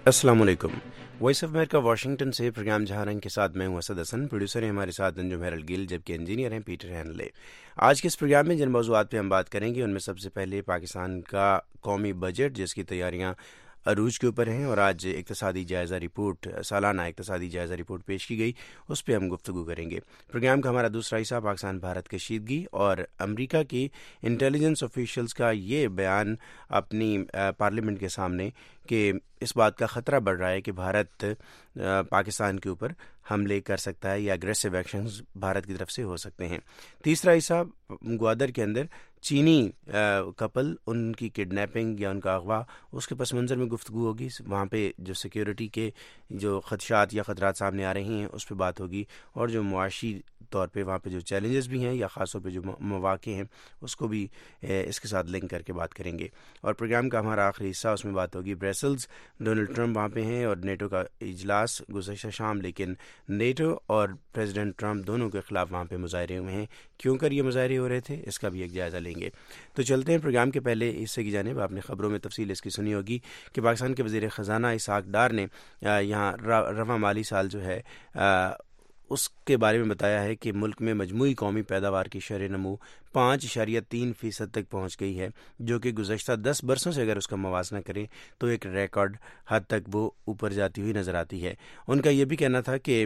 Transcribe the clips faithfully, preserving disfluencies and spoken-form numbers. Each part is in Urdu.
السلام علیکم. وائس آف امریکہ واشنگٹن سے پروگرام جہاں رنگ کے ساتھ میں ہوں اسد حسن. پروڈیوسر ہیں ہمارے ساتھ انجم ہیرل گل, جبکہ انجینئر ہیں پیٹر ہینلے. آج کے اس پروگرام میں جن موضوعات پہ ہم بات کریں گے ان میں سب سے پہلے پاکستان کا قومی بجٹ, جس کی تیاریاں عروج کے اوپر ہیں, اور آج اقتصادی جائزہ رپورٹ, سالانہ اقتصادی جائزہ رپورٹ پیش کی گئی, اس پہ ہم گفتگو کریں گے. پروگرام کا ہمارا دوسرا حصہ پاکستان بھارت کشیدگی اور امریکہ کی انٹیلیجنس آفیشلز کا یہ بیان اپنی پارلیمنٹ کے سامنے کہ اس بات کا خطرہ بڑھ رہا ہے کہ بھارت پاکستان کے اوپر حملے کر سکتا ہے یا اگریسو ایکشنز بھارت کی طرف سے ہو سکتے ہیں. تیسرا حصہ گوادر کے اندر چینی کپل, ان کی کڈنیپنگ یا ان کا اغوا, اس کے پس منظر میں گفتگو ہوگی. وہاں پہ جو سیکیورٹی کے جو خدشات یا خطرات سامنے آ رہے ہیں اس پہ بات ہوگی, اور جو معاشی طور پہ وہاں پہ جو چیلنجز بھی ہیں یا خاص طور پہ جو مواقع ہیں اس کو بھی اس کے ساتھ لنک کر کے بات کریں گے. اور پروگرام کا ہمارا آخری حصہ, اس میں بات ہوگی بریسلز. ڈونلڈ ٹرمپ وہاں پہ ہیں اور نیٹو کا اجلاس گزشتہ شام, لیکن نیٹو اور پریزیڈنٹ ٹرمپ دونوں کے خلاف وہاں پہ مظاہرے ہوئے ہیں. کیوں کر یہ مظاہرے ہو رہے تھے, اس کا بھی ایک جائزہ لیں گے. تو چلتے ہیں پروگرام کے پہلے حصے کی جانب. آپ نے خبروں میں تفصیل اس کی سنی ہوگی کہ پاکستان کے وزیر خزانہ اسحاق ڈار نے یہاں رواں مالی سال جو ہے اس کے بارے میں بتایا ہے کہ ملک میں مجموعی قومی پیداوار کی شرح نمو پانچ اشاریہ تین فیصد تک پہنچ گئی ہے, جو کہ گزشتہ دس برسوں سے اگر اس کا موازنہ کریں تو ایک ریکارڈ حد تک وہ اوپر جاتی ہوئی نظر آتی ہے. ان کا یہ بھی کہنا تھا کہ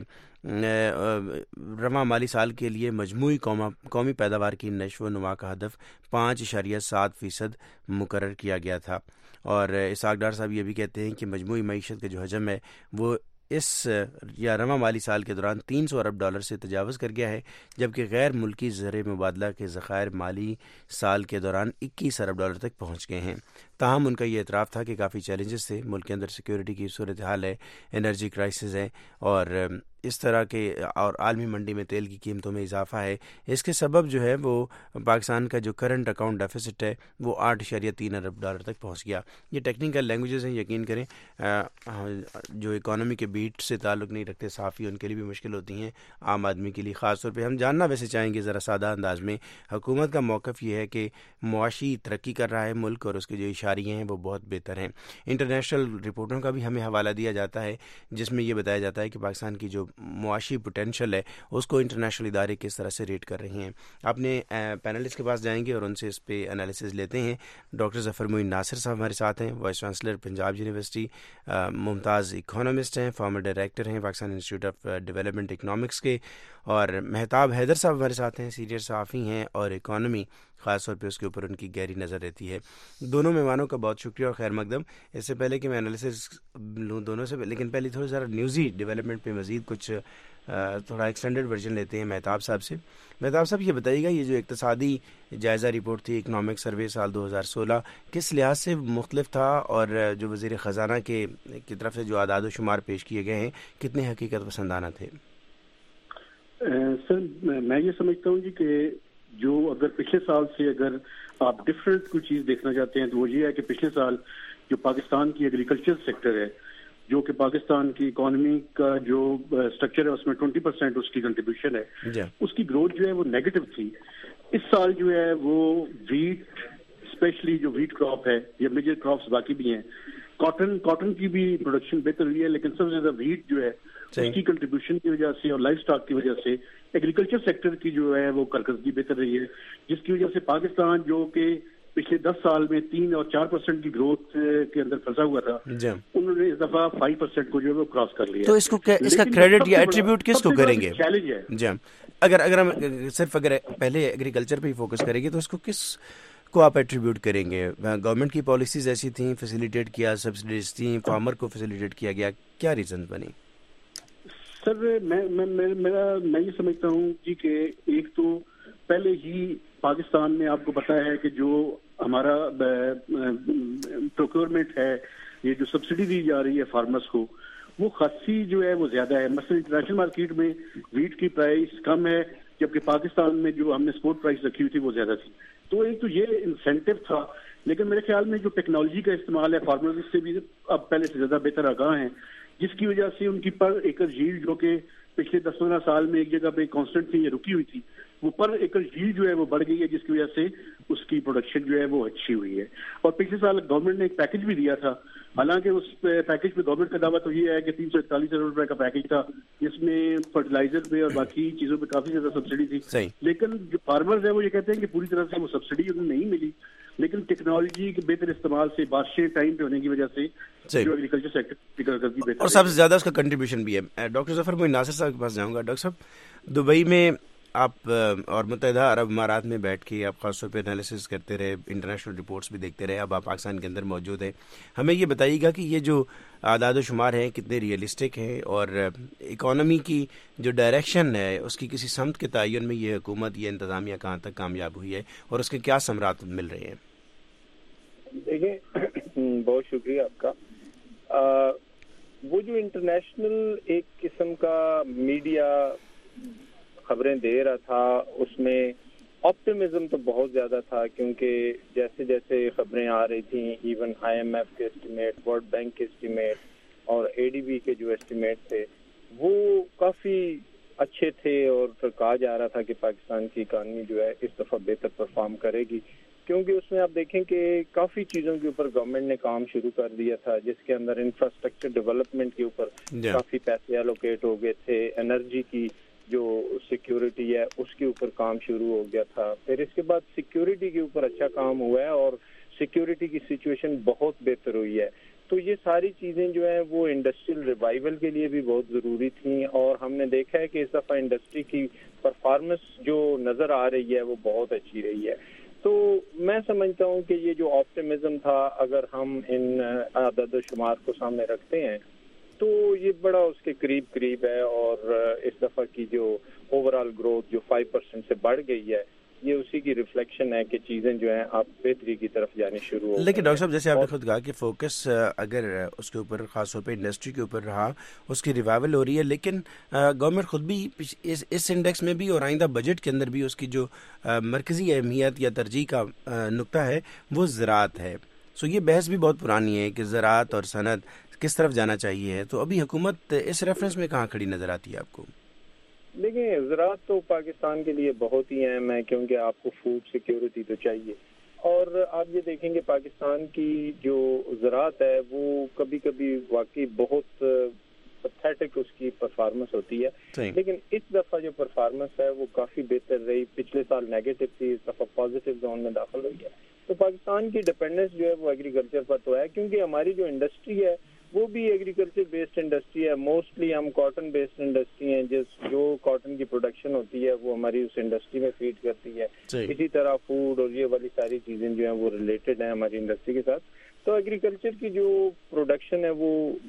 رواں مالی سال کے لیے مجموعی قومی پیداوار کی نشو و نما کا ہدف پانچ اشاریہ سات فیصد مقرر کیا گیا تھا. اور اسحاق ڈار صاحب یہ بھی کہتے ہیں کہ مجموعی معیشت کا جو حجم ہے وہ اس یا رواں مالی سال کے دوران تین سو ارب ڈالر سے تجاوز کر گیا ہے, جبکہ غیر ملکی زر مبادلہ کے ذخائر مالی سال کے دوران اکیس ارب ڈالر تک پہنچ گئے ہیں. تاہم ان کا یہ اعتراف تھا کہ کافی چیلنجز تھے. ملک کے اندر سیکیورٹی کی صورتحال ہے, انرجی کرائسس ہے, اور اس طرح کے, اور عالمی منڈی میں تیل کی قیمتوں میں اضافہ ہے. اس کے سبب جو ہے وہ پاکستان کا جو کرنٹ اکاؤنٹ ڈیفیسٹ ہے وہ آٹھ اشاریہ تین ارب ڈالر تک پہنچ گیا. یہ ٹیکنیکل لینگویجز ہیں, یقین کریں جو اکانومی کے بیٹ سے تعلق نہیں رکھتے صحافی, ان کے لیے بھی مشکل ہوتی ہیں, عام آدمی کے لیے خاص طور پہ. ہم جاننا ویسے چاہیں گے ذرا سادہ انداز میں, حکومت کا موقف یہ ہے کہ معاشی ترقی کر رہا ہے ملک اور اس کے جو اشاریے ہیں وہ بہت بہتر ہیں. انٹرنیشنل رپورٹوں کا بھی ہمیں حوالہ دیا جاتا ہے جس میں یہ بتایا جاتا ہے کہ پاکستان کی جو معاشی پوٹینشل ہے اس کو انٹرنیشنل ادارے کس طرح سے ریٹ کر رہے ہیں. اپنے پینلسٹ کے پاس جائیں گے اور ان سے اس پہ انالیسز لیتے ہیں. ڈاکٹر ظفر معین ناصر صاحب ہمارے ساتھ ہیں, وائس چانسلر پنجاب یونیورسٹی, ممتاز اکانومسٹ ہیں, فارمر ڈائریکٹر ہیں Pakistan institute of development economics کے, اور مہتاب حیدر صاحب ہمارے ساتھ ہیں, سینئر صحافی ہیں اور اکانومی خاص طور پہ اس کے اوپر ان کی گہری نظر رہتی ہے. دونوں مہمانوں کا بہت شکریہ اور خیر مقدم. اس سے پہلے کہ میں انالیسز لوں دونوں سے, لیکن پہلے تھوڑا ذرا نیوزی ڈیولپمنٹ پہ مزید کچھ تھوڑا ایکسٹینڈڈ ورژن لیتے ہیں مہتاب صاحب سے. مہتاب صاحب یہ بتائیے گا, یہ جو اقتصادی جائزہ رپورٹ تھی اکنامک سروے سال دو ہزار سولہ, کس لحاظ سے مختلف تھا, اور جو وزیر خزانہ کے کی طرف سے جو اعداد و شمار پیش کیے گئے ہیں کتنے حقیقت پسندانہ تھے؟ سر میں یہ سمجھتا ہوں جی کہ جو اگر پچھلے سال سے اگر آپ ڈفرینٹ کوئی چیز دیکھنا چاہتے ہیں تو وہ یہ ہے کہ پچھلے سال جو پاکستان کی ایگریکلچر سیکٹر ہے, جو کہ پاکستان کی اکانومی کا جو اسٹرکچر ہے اس میں ٹوینٹی پرسینٹ اس کی کنٹریبیوشن ہے, اس کی گروتھ جو ہے وہ نیگیٹو تھی. اس سال جو ہے وہ ویٹ, اسپیشلی جو ویٹ کراپ ہے, یا میجر کراپس باقی بھی ہیں, کاٹن کاٹن کی بھی پروڈکشن بہتر ہوئی ہے, لیکن سب سے زیادہ ویٹ جو ہے اس کی کنٹریبیوشن کی وجہ سے اور لائف اسٹاک کی وجہ سے ایگریکلچر سیکٹر کی جو ہے وہ کارکردگی بہتر رہی ہے, جس کی وجہ سے پاکستان جو کہ پچھلے دس سال میں تین اور چار پرسینٹ کی گروتھ کے اندر پھنسا ہوا تھا, انہوں نے اس دفعہ فائیو پرسینٹ کو جو ہے وہ کراس کر لیا. تو اس کو اس کا کریڈٹ یا ایٹریبیوٹ کس کو کریں گے؟ چیلنج ہے جی, اگر اگر ہم صرف اگر پہلے ایگریکلچر پہ ہی فوکس کریں گے تو اس کو کس کو آپ ایٹریبیوٹ کریں گے؟ گورنمنٹ کی پالیسیز ایسی تھیں, فیسیلیٹیٹ کیا, سبسڈیز تھیں, فارمر کو فیسیلیٹیٹ کیا گیا, کیا ریزن بنی؟ سر میں میرا میں یہ سمجھتا ہوں جی کہ ایک تو پہلے ہی پاکستان میں آپ کو پتا ہے کہ جو ہمارا پروکیورمنٹ ہے, یہ جو سبسڈی دی جا رہی ہے فارمرز کو, وہ خاصی جو ہے وہ زیادہ ہے. مثلا انٹرنیشنل مارکیٹ میں ویٹ کی پرائس کم ہے, جبکہ پاکستان میں جو ہم نے سپورٹ پرائس رکھی ہوئی تھی وہ زیادہ تھی. تو ایک تو یہ انسینٹو تھا, لیکن میرے خیال میں جو ٹیکنالوجی کا استعمال ہے فارمرز سے بھی اب پہلے سے زیادہ بہتر آگاہ ہیں, جس کی وجہ سے ان کی پر ایکر ییلڈ جو کہ پچھلے دس پندرہ سال میں ایک جگہ پہ کانسٹنٹ تھی یا رکی ہوئی تھی, وہ پر ایکڑ ییلڈ جو ہے وہ بڑھ گئی ہے, جس کی وجہ سے اس کی پروڈکشن جو ہے وہ اچھی ہوئی ہے. اور پچھلے سال گورنمنٹ نے ایک پیکج بھی دیا تھا, حالانکہ اس پیکج پہ گورنمنٹ کا دعویٰ تو یہ ہے کہ تین سو اکتالیس ارب روپے کا پیکج تھا, جس میں فرٹیلائزر پہ اور باقی چیزوں پہ کافی زیادہ سبسڈی تھی. لیکن جو فارمرز ہیں وہ یہ کہتے ہیں کہ پوری طرح سے وہ سبسڈی انہیں نہیں ملی, لیکن ٹیکنالوجی کے بہتر استعمال سے, بارشیں ٹائم پہ ہونے کی وجہ سے جو ایگریکلچر سیکٹر اور سب سے زیادہ اس کا کنٹریبیوشن بھی ہے. ڈاکٹر ظفر, میں ناصر صاحب کے پاس جاؤں گا. ڈاکٹر صاحب, دبئی میں آپ اور متحدہ عرب امارات میں بیٹھ کے آپ خاص طور پہ انالیسس کرتے رہے, انٹرنیشنل رپورٹس بھی دیکھتے رہے, اب آپ پاکستان کے اندر موجود ہیں. ہمیں یہ بتائیے گا کہ یہ جو اعداد و شمار ہیں کتنے ریئلسٹک ہیں, اور اکانومی کی جو ڈائریکشن ہے اس کی کسی سمت کے تعین میں یہ حکومت, یہ انتظامیہ کہاں تک کامیاب ہوئی ہے, اور اس کے کیا ثمرات مل رہے ہیں؟ دیکھیں, بہت شکریہ آپ کا. وہ جو انٹرنیشنل ایک قسم کا میڈیا خبریں دے رہا تھا, اس میں آپٹیمزم تو بہت زیادہ تھا, کیونکہ جیسے جیسے خبریں آ رہی تھیں, ایون آئی ایم ایف کے اسٹیمیٹ, ورلڈ بینک کے اسٹیمیٹ اور اے ڈی بی کے جو اسٹیمیٹ تھے وہ کافی اچھے تھے, اور پھر کہا جا رہا تھا کہ پاکستان کی اکانومی جو ہے اس دفعہ بہتر پرفارم کرے گی, کیونکہ اس میں آپ دیکھیں کہ کافی چیزوں کے اوپر گورنمنٹ نے کام شروع کر دیا تھا, جس کے اندر انفراسٹرکچر ڈیولپمنٹ کے اوپر yeah. کافی پیسے الوکیٹ ہو گئے تھے, انرجی کی جو سیکیورٹی ہے اس کے اوپر کام شروع ہو گیا تھا, پھر اس کے بعد سیکیورٹی کے اوپر اچھا کام ہوا ہے اور سیکیورٹی کی سچویشن بہت بہتر ہوئی ہے. تو یہ ساری چیزیں جو ہیں وہ انڈسٹریل ریوائول کے لیے بھی بہت ضروری تھیں, اور ہم نے دیکھا ہے کہ اس دفعہ انڈسٹری کی پرفارمنس جو نظر آ رہی ہے وہ بہت اچھی رہی ہے. تو میں سمجھتا ہوں کہ یہ جو آپٹیمزم تھا, اگر ہم ان اعداد و شمار کو سامنے رکھتے ہیں تو یہ بڑا اس کے قریب قریب ہے, اور اس دفعہ کی جو اوور آل گروتھ جو فائیو پرسینٹ سے بڑھ گئی ہے, یہ اسی کی ریفلیکشن ہے کہ چیزیں جو ہیں آپ بہتری کی طرف جانے شروع ہو. لیکن ڈاکٹر صاحب, جیسے آپ نے خود کہا کہ فوکس اگر اس کے اوپر خاص طور پہ انڈسٹری کے اوپر رہا, اس کی ریوائول ہو رہی ہے, لیکن گورنمنٹ خود بھی اس اس انڈیکس میں بھی اور آئندہ بجٹ کے اندر بھی اس کی جو مرکزی اہمیت یا ترجیح کا نقطہ ہے وہ زراعت ہے. سو یہ بحث بھی بہت پرانی ہے کہ زراعت اور صنعت کس طرف جانا چاہیے, تو ابھی حکومت اس ریفرنس میں کہاں کھڑی نظر آتی ہے آپ کو؟ دیکھیں, زراعت تو پاکستان کے لیے بہت ہی اہم ہے, کیونکہ آپ کو فوڈ سیکیورٹی تو چاہیے, اور آپ یہ دیکھیں کہ پاکستان کی جو زراعت ہے وہ کبھی کبھی واقعی بہت پیتھیٹک اس کی پرفارمنس ہوتی ہے, لیکن اس دفعہ جو پرفارمنس ہے وہ کافی بہتر رہی. پچھلے سال نیگیٹو تھی, اس دفعہ پازیٹیو زون میں داخل ہوئی ہے. تو پاکستان کی ڈپینڈنس جو ہے وہ ایگریکلچر پر تو ہے, کیونکہ ہماری جو انڈسٹری ہے وہ بھی ایگریکلچر بیسڈ انڈسٹری ہے. موسٹلی ہم کاٹن بیسڈ انڈسٹری ہیں, جس جو کاٹن کی پروڈکشن ہوتی ہے وہ ہماری اس انڈسٹری میں فیڈ کرتی ہے. اسی طرح فوڈ اور یہ والی ساری چیزیں جو ہیں وہ ریلیٹڈ ہیں ہماری انڈسٹری کے ساتھ. تو ایگریکلچر کی جو پروڈکشن ہے وہ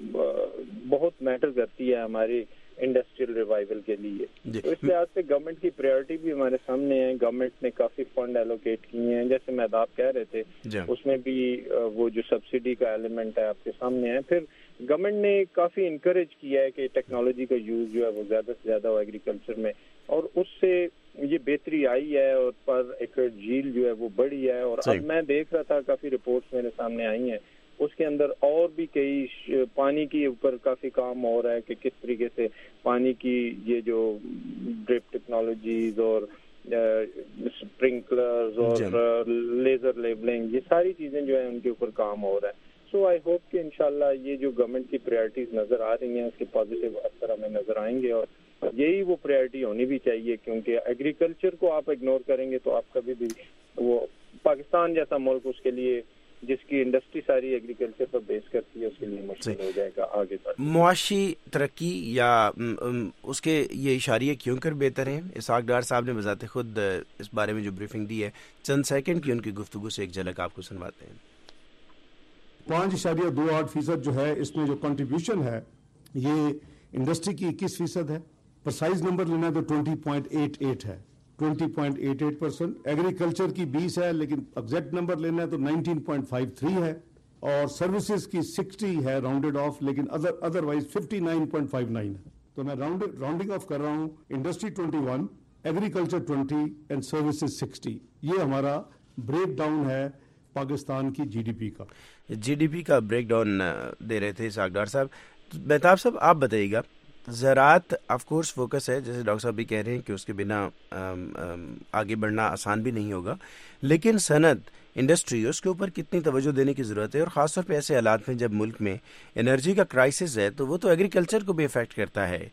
بہت میٹر کرتی ہے ہماری انڈسٹریل ریوائول کے لیے. تو اس لحاظ سے گورنمنٹ کی پریورٹی بھی ہمارے سامنے ہے. گورنمنٹ نے کافی فنڈ ایلوکیٹ کیے ہیں, جیسے میداب کہہ رہے تھے, اس میں بھی وہ جو سبسڈی کا ایلیمنٹ ہے آپ کے سامنے ہے. پھر گورنمنٹ نے کافی انکریج کیا ہے کہ ٹیکنالوجی کا یوز جو ہے وہ زیادہ سے زیادہ ہو ایگریکلچر میں, اور اس سے یہ بہتری آئی ہے, اور پر ایکڑ جھیل جو ہے وہ بڑی ہے. اور اب میں دیکھ رہا تھا کافی رپورٹس میرے سامنے آئی ہیں, اس کے اندر اور بھی کئی پانی کے اوپر کافی کام ہو رہا ہے کہ کس طریقے سے پانی کی یہ جو ڈرپ ٹیکنالوجیز اور اسپرنکلرز اور لیزر لیبلنگ, یہ ساری چیزیں جو ہیں ان کے اوپر کام ہو رہا ہے. سو آئی ہوپ کہ انشاءاللہ یہ جو گورنمنٹ کی پریورٹیز نظر آ رہی ہیں اس کے پازیٹیو اثر ہمیں نظر آئیں گے, اور یہی وہ پریورٹی ہونی بھی چاہیے, کیونکہ ایگریکلچر کو آپ اگنور کریں گے تو آپ کبھی بھی وہ پاکستان جیسا ملک اس کے لیے جس کی انڈسٹری ساری ایگریکلچر پر بیس کرتی ہے اس کے لیے مشکل ہو جائے گا آگے بڑھ. معاشی ترقی یا اس کے یہ اشاریے کیوں کر بہتر ہیں؟ اسحاق ڈار صاحب نے بذات خود اس بارے میں جو بریفنگ دی ہے, چند سیکنڈ کی ان کی گفتگو سے ایک جھلک آپ کو سنواتے ہیں. پانچ اشاریہ دو آٹھ فیصد جو ہے اس میں جو کنٹریبیوشن ہے یہ انڈسٹری کی اکیس فیصد ہے. پرسائز نمبر لینا ہے تو ٹوینٹی پوائنٹ ایٹ ایٹ ہے, twenty point eight eight percent. Agriculture کی بیس ہے, لیکن ایگزیکٹ نمبر لینا ہے تو نائنٹین پوائنٹ فائیو تھری ہے, اور سروسز کی سکسٹی ہے راؤنڈڈ آف, لیکن other otherwise fifty nine point five nine ہے. تو میں راؤنڈنگ آف کر رہا ہوں, industry twenty one, agriculture twenty and services sixty. یہ ہمارا بریک ڈاؤن ہے پاکستان کی جی ڈی پی کا. جی ڈی پی کا بریک ڈاؤن دے رہے تھے اسحاق ڈار صاحب. مہتاب صاحب آپ بتائیے گا زراعت آف کورس فوکس ہے، جیسے ڈاکٹر صاحب بھی کہہ رہے ہیں کہ اس کے بنا آگے بڑھنا آسان بھی نہیں ہوگا، لیکن صنعت انڈسٹری اس کے اوپر کتنی توجہ دینے کی ضرورت ہے، اور خاص طور پہ ایسے حالات میں جب ملک میں انرجی کا کرائسس ہے تو وہ تو ایگریکلچر کو بھی افیکٹ کرتا ہے.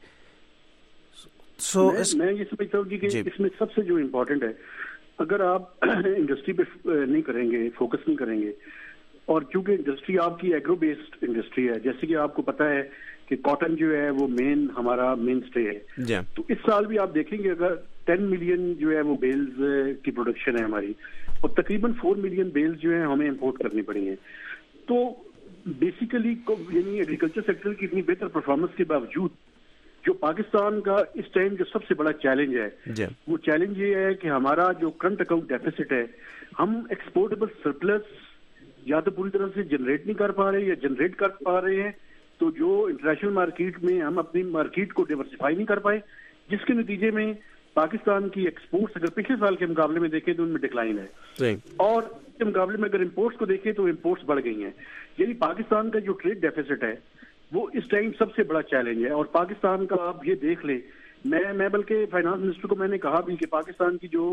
سو so, میں یہ سمجھتا ہوں کہ اس میں سب سے جو امپورٹنٹ ہے، اگر آپ انڈسٹری پہ نہیں کریں گے، فوکس نہیں کریں گے، اور چونکہ انڈسٹری آپ کی ایگرو بیسڈ انڈسٹری ہے، جیسے کہ آپ کو پتا ہے کہ کاٹن جو ہے وہ مین ہمارا مین اسٹے ہے، تو اس سال بھی آپ دیکھیں گے اگر ٹین ملین جو ہے وہ بیلز کی پروڈکشن ہے ہماری، اور تقریباً فور ملین بیلز جو ہیں ہمیں امپورٹ کرنی پڑی ہیں. تو بیسیکلی یعنی ایگریکلچر سیکٹر کی اتنی بہتر پرفارمنس کے باوجود جو پاکستان کا اس ٹائم جو سب سے بڑا چیلنج ہے وہ چیلنج یہ ہے کہ ہمارا جو کرنٹ اکاؤنٹ ڈیفیسٹ ہے، ہم ایکسپورٹیبل سرپلس یا تو پوری طرح سے جنریٹ نہیں کر پا رہے یا جنریٹ کر پا رہے ہیں، تو جو انٹرنیشنل مارکیٹ میں ہم اپنی مارکیٹ کو ڈیورسیفائی نہیں کر پائے، جس کے نتیجے میں پاکستان کی ایکسپورٹس اگر پچھلے سال کے مقابلے میں دیکھیں تو ان میں ڈکلائن ہے، اور اس کے مقابلے میں اگر امپورٹس کو دیکھیں تو امپورٹس بڑھ گئی ہیں. یعنی پاکستان کا جو ٹریڈ ڈیفیسٹ ہے وہ اس ٹائم سب سے بڑا چیلنج ہے. اور پاکستان کا آپ یہ دیکھ لیں، میں میں بلکہ فائنانس منسٹر کو میں نے کہا بھی کہ پاکستان کی جو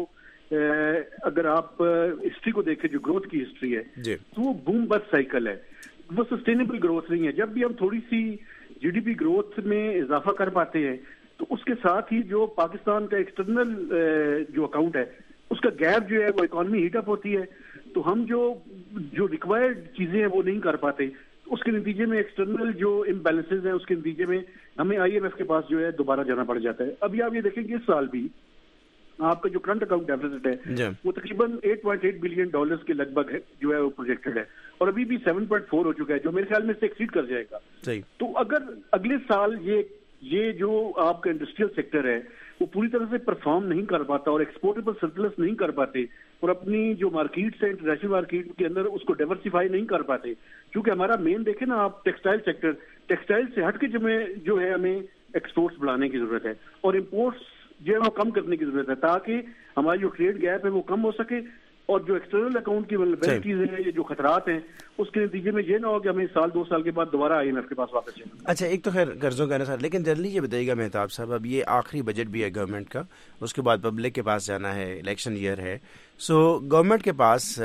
اگر آپ ہسٹری کو دیکھیں، جو گروتھ کی ہسٹری ہے تو وہ بوم بس سائیکل ہے، وہ سسٹینیبل گروتھ نہیں ہے. جب بھی ہم تھوڑی سی جی ڈی پی گروتھ میں اضافہ کر پاتے ہیں تو اس کے ساتھ ہی جو پاکستان کا ایکسٹرنل جو اکاؤنٹ ہے اس کا گیپ جو ہے وہ اکانومی ہیٹ اپ ہوتی ہے، تو ہم جو جو ریکوائرڈ چیزیں ہیں وہ نہیں کر پاتے، اس کے نتیجے میں ایکسٹرنل جو امبیلنسز ہیں اس کے نتیجے میں ہمیں آئی ایم ایف کے پاس جو ہے دوبارہ جانا پڑ جاتا ہے. ابھی آپ یہ دیکھیں گے اس سال بھی آپ کا جو کرنٹ اکاؤنٹ ڈیفیسٹ ہے وہ تقریباً eight point eight billion dollars کے لگ بھگ ہے جو ہے وہ پروجیکٹڈ ہے، اور ابھی بھی سیون پوائنٹ فور ہو چکا ہے جو میرے خیال میں اس سے ایکسیڈ کر جائے گا. تو اگر اگلے سال یہ یہ جو آپ کا انڈسٹریل سیکٹر ہے وہ پوری طرح سے پرفارم نہیں کر پاتا اور ایکسپورٹیبل سرپلس نہیں کر پاتے اور اپنی جو مارکیٹس ہیں انٹرنیشنل مارکیٹ کے اندر اس کو ڈائیورسیفائی نہیں کر پاتے، کیونکہ ہمارا مین دیکھیں نا آپ ٹیکسٹائل سیکٹر، ٹیکسٹائل سے ہٹ کے جو ہے ہمیں ایکسپورٹس بڑھانے کی ضرورت ہے اور امپورٹس جو ہے وہ کم کرنے کی ضرورت ہے تاکہ ہماری جو ٹریڈ گیپ ہے وہ کم ہو سکے، اور جو ایکسٹرنل اکاؤنٹ کی ولنریبلٹیز ہیں، یہ جو خطرات ہیں، اس کے نتیجے میں یہ نہ ہو کہ ہمیں سال دو سال کے بعد دوبارہ آئی ایم ایف کے پاس واپس جائیں. اچھا، ایک تو خیر قرضوں کا نظر، لیکن جلدی یہ بتائیے گا مہتاب صاحب، اب یہ آخری بجٹ بھی ہے گورنمنٹ کا، اس کے بعد پبلک کے پاس جانا ہے، الیکشن ایئر ہے، سو گورنمنٹ کے پاس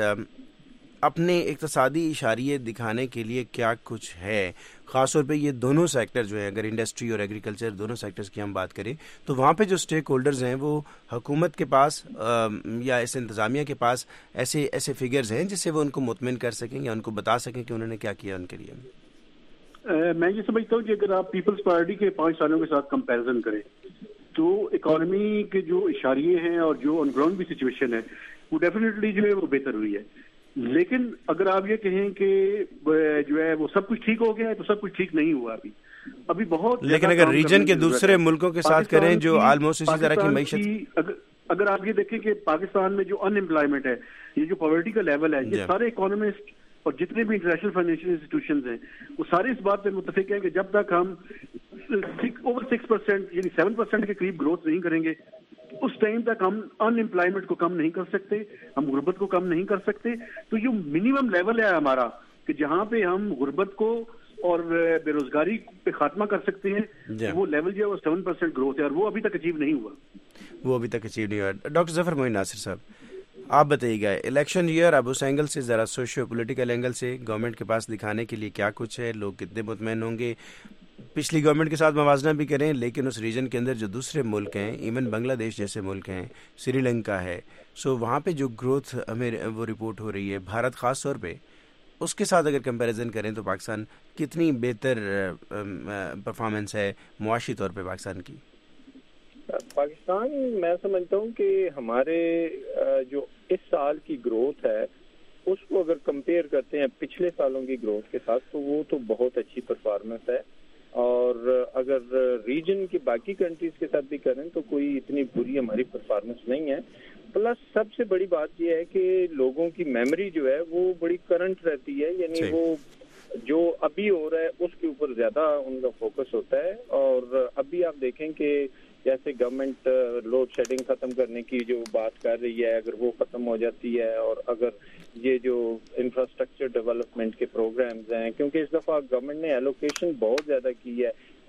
اپنے اقتصادی اشاریے دکھانے کے لیے کیا کچھ ہے؟ خاص طور پہ یہ دونوں سیکٹر جو ہیں، اگر انڈسٹری اور ایگریکلچر دونوں سیکٹرز کی ہم بات کریں تو وہاں پہ جو اسٹیک ہولڈرز ہیں وہ حکومت کے پاس یا اس انتظامیہ کے پاس ایسے ایسے فگرز ہیں جس سے وہ ان کو مطمئن کر سکیں یا ان کو بتا سکیں کہ انہوں نے کیا کیا ان کے لیے؟ میں یہ سمجھتا ہوں کہ اگر آپ پیپلز پارٹی کے پانچ سالوں کے ساتھ کمپیریزن کریں تو اکانومی کے جو اشاریے ہیں اور جو آن گراؤنڈ بھی سچویشن ہے وہ ڈیفینیٹلی جو ہے وہ بہتر ہوئی ہے. لیکن اگر آپ یہ کہیں کہ جو ہے وہ سب کچھ ٹھیک ہو گیا ہے تو سب کچھ ٹھیک نہیں ہوا ابھی ابھی بہت. لیکن اگر ریجن کے دوسرے ملکوں کے ساتھ کریں جو آلموسٹ اسی طرح کی معیشت، اگر آپ یہ دیکھیں کہ پاکستان میں جو ان امپلائمنٹ ہے، یہ جو پاورٹی کا لیول ہے، یہ سارے اکانومسٹ اور جتنے بھی انٹرنیشنل فائنینشیل انسٹیٹیوشنز ہیں وہ سارے اس بات پہ متفق ہیں کہ جب تک ہم اوور سکس پرسینٹ یعنی سیون پرسینٹ کے قریب گروتھ نہیں کریں گے اس ٹائم تک ہم ان امپلائمنٹ کو کم نہیں کر سکتے، ہم غربت کو کم نہیں کر سکتے. تو یہ منیمم لیول ہے ہمارا کہ جہاں پہ ہم غربت کو اور بے روزگاری پہ خاتمہ کر سکتے ہیں، وہ لیول جو ہے وہ سیون پرسینٹ گروتھ ہے اور وہ ابھی تک اچیو نہیں ہوا وہ ابھی تک اچیو نہیں ہوا. ڈاکٹر ظفر معین ناصر صاحب، آپ بتائیے گا الیکشن ایئر، اب اس اینگل سے ذرا سوشیو پولیٹیکل اینگل سے گورنمنٹ کے پاس دکھانے کے لیے کیا کچھ ہے، لوگ کتنے مطمئن ہوں گے؟ پچھلی گورنمنٹ کے ساتھ موازنہ بھی کریں لیکن اس ریجن کے اندر جو دوسرے ملک ہیں، ایون بنگلہ دیش جیسے ملک ہیں، سری لنکا ہے، سو وہاں پہ جو گروتھ ہمیں وہ رپورٹ ہو رہی ہے، بھارت خاص طور پہ، اس کے ساتھ اگر کمپیریزن کریں تو پاکستان کتنی بہتر پرفارمنس ہے معاشی طور پہ پاکستان کی؟ پاکستان میں سمجھتا ہوں کہ ہمارے جو اس سال کی گروتھ ہے اس کو اگر کمپیئر کرتے ہیں پچھلے سالوں کی گروتھ کے ساتھ تو وہ تو بہت اچھی پرفارمنس ہے، اور اگر ریجن کی باقی کنٹریز کے ساتھ بھی کریں تو کوئی اتنی بری ہماری پرفارمنس نہیں ہے. پلس سب سے بڑی بات یہ ہے کہ لوگوں کی میموری جو ہے وہ بڑی کرنٹ رہتی ہے، یعنی وہ جو ابھی ہو رہا ہے اس کے اوپر زیادہ ان کا فوکس ہوتا ہے. اور ابھی آپ دیکھیں کہ جیسے گورنمنٹ لوڈ شیڈنگ ختم کرنے کی جو بات کر رہی ہے، اگر وہ ختم ہو جاتی ہے اور اگر یہ جو انفراسٹرکچر ڈیولپمنٹ کے پروگرامز ہیں، کیونکہ اس دفعہ گورنمنٹ نے ایلوکیشن بہت زیادہ کی ہے،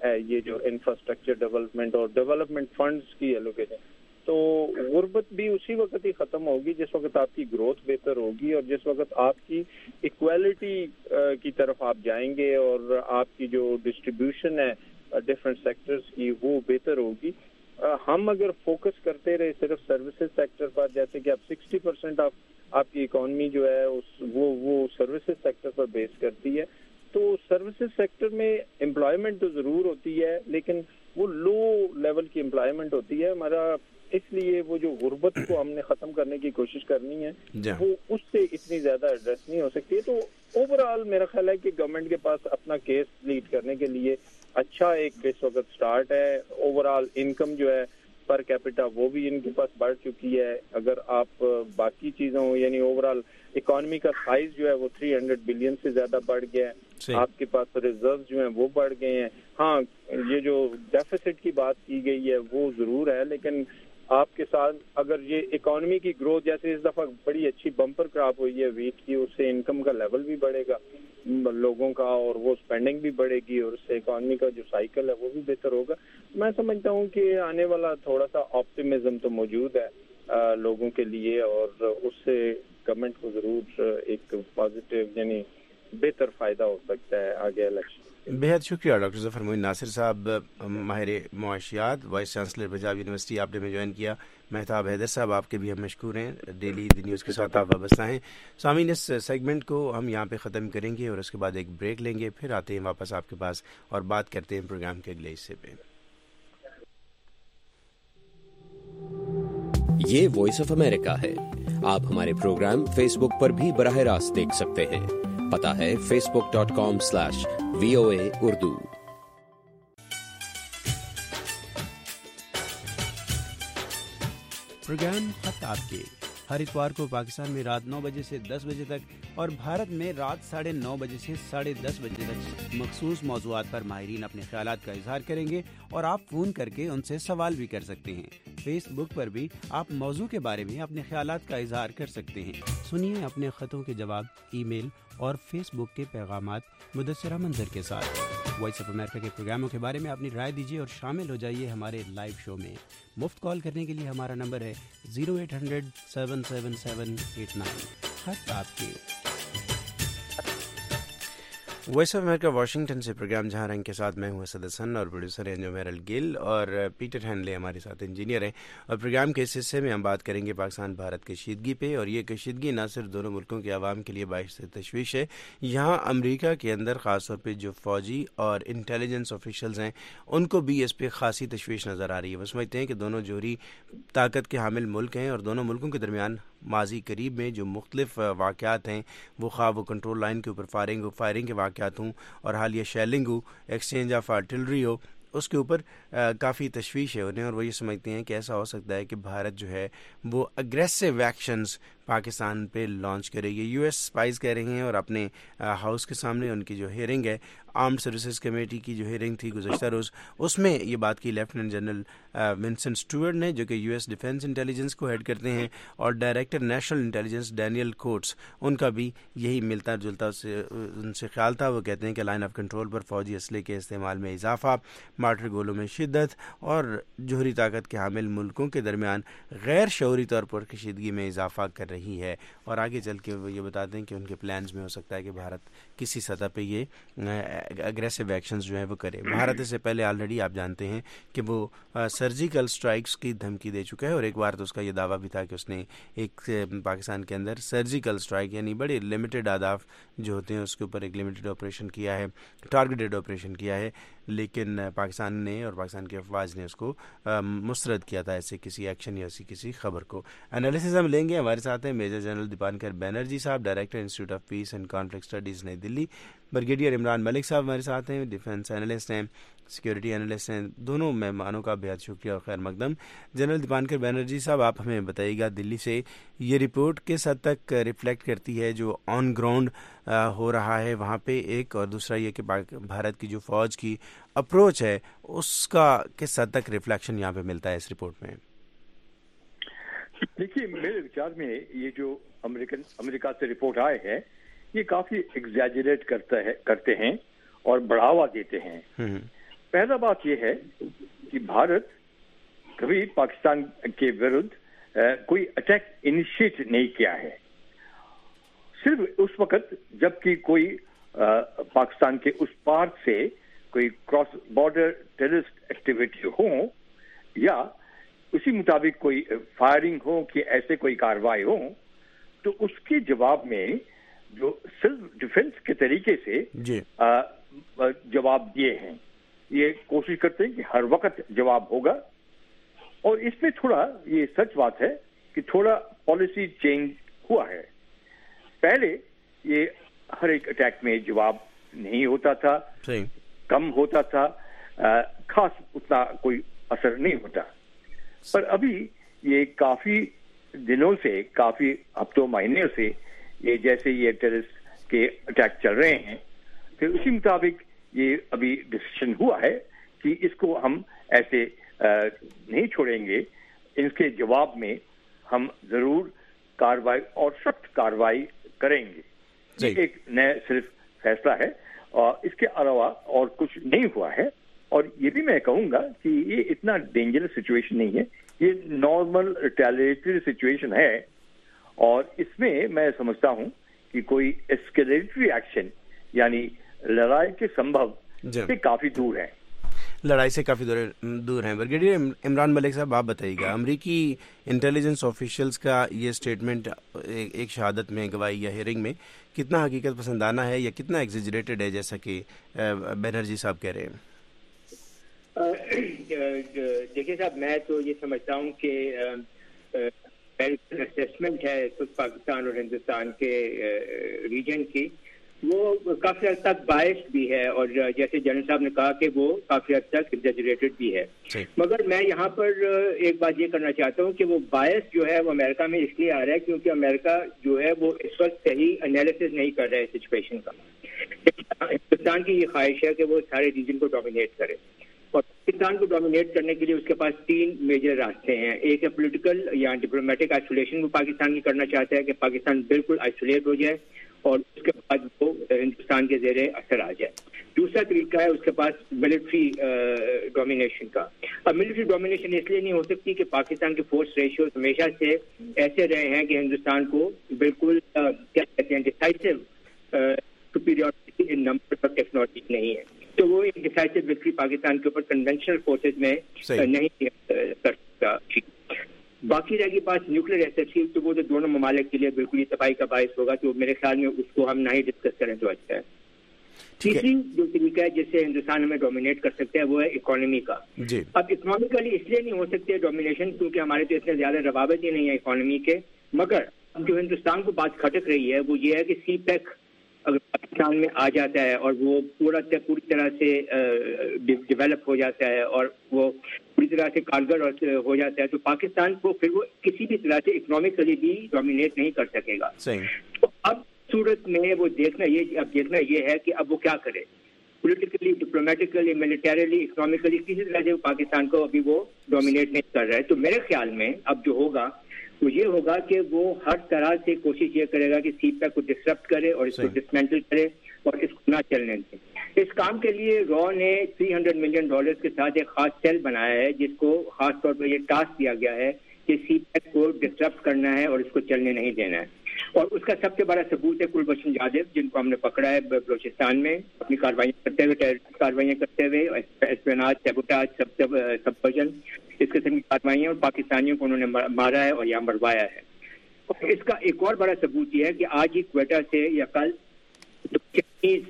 یہ جو انفراسٹرکچر ڈیولپمنٹ اور ڈیولپمنٹ فنڈز کی ایلوکیشن، تو غربت بھی اسی وقت ہی ختم ہوگی جس وقت آپ کی گروتھ بہتر ہوگی اور جس وقت آپ کی ایکویلٹی کی طرف آپ جائیں گے اور آپ کی جو ڈسٹریبیوشن ہے ڈفرینٹ سیکٹرز کی وہ بہتر ہوگی. ہم اگر فوکس کرتے رہے صرف سروسز سیکٹر پر، جیسے کہ اب سکسٹی پرسینٹ آپ آپ کی اکانومی جو ہے اس وہ وہ سروسز سیکٹر پر بیس کرتی ہے، تو سروسز سیکٹر میں امپلائمنٹ تو ضرور ہوتی ہے لیکن وہ لو لیول کی امپلائمنٹ ہوتی ہے. ہمارا اس لیے وہ جو غربت کو ہم نے ختم کرنے کی کوشش کرنی ہے وہ اس سے اتنی زیادہ ایڈریس نہیں ہو سکتی. تو اوور آل میرا خیال ہے کہ گورنمنٹ کے پاس اپنا کیس لیڈ کرنے کے لیے اچھا ایک اس وقت سٹارٹ ہے. اوور آل انکم جو ہے پر کیپٹا وہ بھی ان کے پاس بڑھ چکی ہے. اگر آپ باقی چیزوں یعنی اوور آل اکانومی کا سائز جو ہے وہ تھری ہنڈریڈ بلین سے زیادہ بڑھ گیا ہے. آپ کے پاس ریزرو جو ہیں وہ بڑھ گئے ہیں. ہاں یہ جو ڈیفیسٹ کی بات کی گئی ہے وہ ضرور ہے، لیکن آپ کے ساتھ اگر یہ اکانومی کی گروتھ جیسے اس دفعہ بڑی اچھی بمپر کراپ ہوئی ہے ویٹ کی، اس سے انکم کا لیول بھی بڑھے گا لوگوں کا اور وہ اسپینڈنگ بھی بڑھے گی اور اس سے اکانومی کا جو سائیکل ہے وہ بھی بہتر ہوگا. میں سمجھتا ہوں کہ آنے والا تھوڑا سا آپٹیمزم تو موجود ہے لوگوں کے لیے اور اس سے گورنمنٹ کو ضرور ایک پازیٹیو یعنی بہتر فائدہ ہو سکتا ہے آگے الیکشن. بہت شکریہ ڈاکٹر ظفر معین ناصر صاحب، ماہر معاشیات، وائس چانسلر پنجاب یونیورسٹی، آپ نے میں جوائن کیا. مہتاب حیدر صاحب آپ کے بھی ہم مشکور ہیں، ڈیلی دی نیوز کے ساتھ آپ وابستہ ہیں. سامعین اس سیگمنٹ کو ہم یہاں پہ ختم کریں گے اور اس کے بعد ایک بریک لیں گے، پھر آتے ہیں واپس آپ کے پاس اور بات کرتے ہیں پروگرام کے اگلے حصے پہ. یہ وائس آف امریکہ ہے. آپ ہمارے پروگرام فیس بک پر بھی براہ راست دیکھ سکتے ہیں. پتہ ہے Facebook dot com slash V O A Urdu. Programme خط آپ کے ہر اتوار کو پاکستان میں رات نو بجے سے دس بجے تک اور بھارت میں رات ساڑھے نو بجے سے ساڑھے دس بجے تک مخصوص موضوعات پر ماہرین اپنے خیالات کا اظہار کریں گے اور آپ فون کر کے ان سے سوال بھی کر سکتے ہیں. فیس بک پر بھی آپ موضوع کے بارے میں اپنے خیالات کا اظہار کر سکتے ہیں. سنیے اپنے خطوں کے جواب ای میل اور فیس بک کے پیغامات مدثرہ منظر کے ساتھ. وائس آف امریکہ کے پروگراموں کے بارے میں اپنی رائے دیجیے اور شامل ہو جائیے ہمارے لائیو شو میں. مفت کال کرنے کے لیے ہمارا نمبر ہے zero eight hundred seven seven seven eight nine. خط آپ کے. وائس آف امریکہ واشنگٹن سے پروگرام جہاں رنگ کے ساتھ میں ہوں اسد حسن اور پروڈیوسر ہیں جو میرل گل اور پیٹر ہینلے ہمارے ساتھ انجینئر ہیں. اور پروگرام کے اس حصے میں ہم بات کریں گے پاکستان بھارت کشیدگی پہ. اور یہ کشیدگی نہ صرف دونوں ملکوں کے عوام کے لیے باعث تشویش ہے، یہاں امریکہ کے اندر خاص طور پہ جو فوجی اور انٹیلیجنس آفیشلز ہیں ان کو بھی اس پہ خاصی تشویش نظر آ رہی ہے. وہ سمجھتے ہیں کہ دونوں جوہری طاقت کے حامل ملک ہیں اور دونوں ملکوں کے درمیان ماضی قریب میں جو مختلف واقعات ہیں، وہ خواہ وہ کنٹرول لائن کے اوپر فائرنگ ہو فائرنگ کے واقعات ہوں اور حالیہ شیلنگ ہو، ایکسچینج آف آرٹلری ہو، اس کے اوپر کافی تشویش ہے انہیں. اور وہ یہ سمجھتے ہیں کہ ایسا ہو سکتا ہے کہ بھارت جو ہے وہ اگریسو ایکشنز پاکستان پہ لانچ کرے. یہ یو ایس اسپائز کہہ رہے ہیں اور اپنے ہاؤس کے سامنے ان کی جو ہیئرنگ ہے آرمڈ سروسز کمیٹی کی جو ہیئرنگ تھی گزشتہ روز، اس میں یہ بات کی لیفٹیننٹ جنرل ونسنٹ اسٹوارٹ نے جو کہ یو ایس ڈیفینس انٹیلیجنس کو ہیڈ کرتے ہیں، اور director national intelligence Daniel Coats, ان کا بھی یہی ملتا جلتا سے ان سے خیال تھا. وہ کہتے ہیں کہ لائن آف کنٹرول پر فوجی اسلحے کے استعمال میں اضافہ، مارٹر گولوں میں شدت اور جوہری طاقت کے حامل ملکوں کے درمیان غیر شعوری طور پر کشیدگی میں اضافہ کر رہی ہے. اور آگے چل کے وہ یہ بتاتے ہیں کہ ان کے پلانز میں ہو سکتا ہے کہ بھارت کسی سطح پہ یہ اگریسو ایکشنز جو ہیں وہ کرے. بھارت اس سے پہلے آلریڈی آپ جانتے ہیں کہ وہ سرجیکل سٹرائکس کی دھمکی دے چکا ہے، اور ایک بار تو اس کا یہ دعویٰ بھی تھا کہ اس نے ایک پاکستان کے اندر سرجیکل سٹرائک یعنی بڑے لمیٹڈ اہداف جو ہوتے ہیں اس کے اوپر ایک لمیٹڈ آپریشن کیا ہے، ٹارگیٹڈ آپریشن کیا ہے، لیکن پاکستان نے اور پاکستان کی افواج نے اس کو مسترد کیا تھا ایسے کسی ایکشن یا ایسی کسی خبر کو. انالیسز ہم لیں گے. ہمارے ساتھ ہیں میجر جنرل دیپانکر بینرجی صاحب، director institute of peace and conflict studies Nai Dilli. Brigadier Imran Malik صاحب ہمارے ساتھ ہیں، ڈیفینس اینالسٹ ہیں، سیکیورٹی اینالسٹ ہیں. دونوں مہمانوں کا بہت شکریہ اور خیر مقدم. جنرل دیپانکر بینرجی صاحب، آپ ہمیں بتائیے گا دلی سے یہ رپورٹ کس حد تک ریفلیکٹ کرتی ہے جو آن گراؤنڈ ہو رہا ہے وہاں پہ، ایک اور دوسرا یہ کہ بھارت کی جو فوج کی اپروچ ہے اس کا کس حد تک ریفلیکشن یہاں پہ ملتا ہے اس رپورٹ میں؟ دیکھیے میرے وچار میں یہ جو امریکن امریکہ سے رپورٹ آئے ہیں یہ کافی ایگزیجریٹ کرتا ہے کرتے ہیں اور بڑھاوا دیتے ہیں. पहला बात यह है कि भारत कभी पाकिस्तान के विरुद्ध कोई अटैक इनिशिएट नहीं किया है। सिर्फ उस वक्त जबकि कोई पाकिस्तान के उस पार से कोई क्रॉस बॉर्डर टेररिस्ट एक्टिविटी हो या उसी मुताबिक कोई फायरिंग हो कि ऐसे कोई कार्रवाई हो, तो उसके जवाब में जो सेल्फ डिफेंस के तरीके से आ, जवाब दिए हैं, ये कोशिश करते हैं कि हर वक्त जवाब होगा। और इसमें थोड़ा ये सच बात है कि थोड़ा पॉलिसी चेंज हुआ है। पहले ये हर एक अटैक में जवाब नहीं होता था, कम होता था, आ, खास उतना कोई असर नहीं होता। पर अभी ये काफी दिनों से, काफी हफ्तों महीने से ये जैसे ये टेररिस्ट के अटैक चल रहे हैं, फिर उसी मुताबिक ये अभी डिसीजन हुआ है कि इसको हम ऐसे आ, नहीं छोड़ेंगे। इसके जवाब में हम जरूर कार्रवाई और सख्त कार्रवाई करेंगे। ये एक नया सिर्फ फैसला है और इसके अलावा और कुछ नहीं हुआ है। और ये भी मैं कहूंगा कि ये इतना डेंजरस सिचुएशन नहीं है, ये नॉर्मल रिटेलिएटरी सिचुएशन है। और इसमें मैं समझता हूं कि कोई एस्केलेटरी एक्शन यानी लड़ाई के संभव से काफी दूर है। लड़ाई से काफ़ी दूर दूर हैं। ब्रिगेडियर इमरान मलिक साहब, आप बताइएगा, अमरीकी इंटेलिजेंस ऑफिशियल्स का ये स्टेटमेंट एक, एक शहादत में, गवाही या हियरिंग में कितना हकीकत पसंदाना है या कितना एग्जेजरेटेड है, जैसा कि बनर्जी साहब कह रहे हैं? देखिए साहब, मैं तो ये समझता हूँ कि असेसमेंट है खुद पाकिस्तान और हिंदुस्तान के रीजन की, वो काफी हद तक बायस्ड भी है और जैसे जनरल साहब ने कहा कि वो काफी हद तक एग्जेजरेटेड भी है। मगर मैं यहाँ पर एक बात ये करना चाहता हूँ कि वो बायस जो है वो अमेरिका में इसलिए आ रहा है क्योंकि अमेरिका जो है वो इस वक्त सही एनालिसिस नहीं कर रहा है सिचुएशन का। हिंदुस्तान की ये ख्वाहिश है कि वो सारे रीजन को डोमिनेट करे और पाकिस्तान को डोमिनेट करने के लिए उसके पास तीन मेजर रास्ते हैं। एक है पॉलिटिकल या डिप्लोमेटिक आइसोलेशन, वो पाकिस्तान की करना चाहता है कि पाकिस्तान बिल्कुल आइसोलेट हो जाए और उसके बाद वो हिंदुस्तान के जेरे असर आ जाए। दूसरा तरीका है उसके पास मिलिट्री डोमिनेशन का। अब मिलिट्री डोमिनेशन इसलिए नहीं हो सकती कि पाकिस्तान के फोर्स रेशियो हमेशा से ऐसे रहे हैं कि हिंदुस्तान को बिल्कुल uh, क्या कहते हैं डिसाइसिव सुपीरियरिटी इन नंबर और टेक्नोलॉजी नहीं है, तो वो एक डिसाइसिव विक्ट्री पाकिस्तान के ऊपर कन्वेंशनल फोर्सेज में uh, नहीं कर सकता। बाकी रहेगी बात न्यूक्लियर एसेट्स की, तो वो तो दोनों ममालिक के लिए बिल्कुल ही तबाही का बायस होगा, तो मेरे ख्याल में उसको हम ना ही डिस्कस करें तो अच्छा है। तीसरी जो तरीका है जिससे हिंदुस्तान हमें डोमिनेट कर सकते हैं वो है इकोनॉमी का। अब इकोनॉमिकली इसलिए नहीं हो सकते डोमिनेशन क्योंकि हमारे तो इतने ज्यादा रवाबत ही नहीं है इकोनॉमी के, मगर जो हिंदुस्तान को बात खटक रही है वो ये है कि सी पैक अगर पाकिस्तान में आ जाता है और वो पूरा पूरी तरह से डेवलप हो जाता है और वो पूरी तरह से कारगर हो जाता है, तो पाकिस्तान को फिर वो किसी भी तरह से इकोनॉमिकली भी डोमिनेट नहीं कर सकेगा। तो अब सूरत में वो देखना ये अब देखना ये है कि अब वो क्या करे, पॉलिटिकली, डिप्लोमेटिकली, मिलिटरीली, इकोनॉमिकली, किसी तरह से पाकिस्तान को अभी वो डोमिनेट नहीं कर रहा है। तो मेरे ख्याल में अब जो होगा वो ये होगा कि वो हर तरह से कोशिश ये करेगा कि सी पैक को डिसरप्ट करे और इसको डिसमेंटल करे और इसको ना चलने दे। इस काम के लिए रॉ ने तीन सौ मिलियन डॉलर्स के साथ एक खास सेल बनाया है जिसको खास तौर पर ये टास्क दिया गया है कि सी पैक को डिसरप्ट करना है और इसको चलने नहीं देना है। और उसका सबसे बड़ा सबूत है कुलभूषण जाधव, जिनको हमने पकड़ा है बलूचिस्तान में अपनी कार्रवाइयाँ करते हुए, टेररिस्ट कार्रवाइयाँ करते हुए, एस्पेनाज, सैबोटाज, सबवर्जन, इस किस्म की कार्रवाइयाँ, और पाकिस्तानियों को उन्होंने मारा है और यहाँ मरवाया है। और इसका एक और बड़ा सबूत यह है कि आज ही क्वेटा से या कल चाइनीज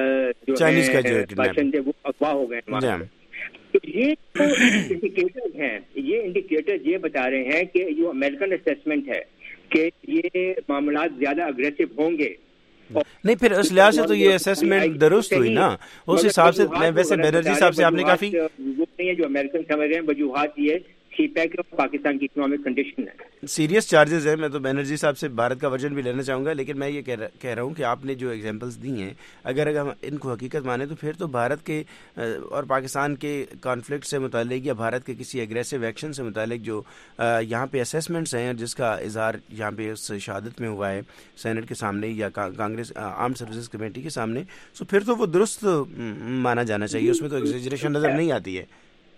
जो बाशिंदे वो अगवा हो गए वहाँ। तो ये तो इंडिकेटर्स हैं, ये इंडिकेटर्स ये बता रहे हैं कि जो अमेरिकन असेसमेंट है कि ये मामला ज्यादा अग्रेसिव होंगे। नहीं, फिर उस लिहाज से तो ये असेसमेंट दुरुस्त हुई ना, उस हिसाब से। मैं वैसे बनर्जी साहब से आपने काफी वो नहीं है जो अमेरिकन समझ रहे हैं, वजूहात ये سی پیک اور پاکستان کی اکنامک کنڈیشن ہے. سیریس چارجز ہیں. میں تو بینرجی صاحب سے بھارت کا ورژن بھی لینا چاہوں گا, لیکن میں یہ کہہ رہا ہوں کہ آپ نے جو ایگزامپلس دی ہیں, اگر اگر ہم ان کو حقیقت مانیں تو پھر تو بھارت کے اور پاکستان کے کانفلکٹ سے متعلق یا بھارت کے کسی ایگریسو ایکشن سے متعلق جو یہاں پہ اسیسمنٹس ہیں, جس کا اظہار یہاں پہ اس شہادت میں ہوا ہے سینٹ کے سامنے یا کانگریس آرم سروسز کمیٹی کے سامنے, تو پھر تو وہ درست مانا جانا چاہیے, اس میں تو ایگزیجریشن نظر نہیں آتی ہے.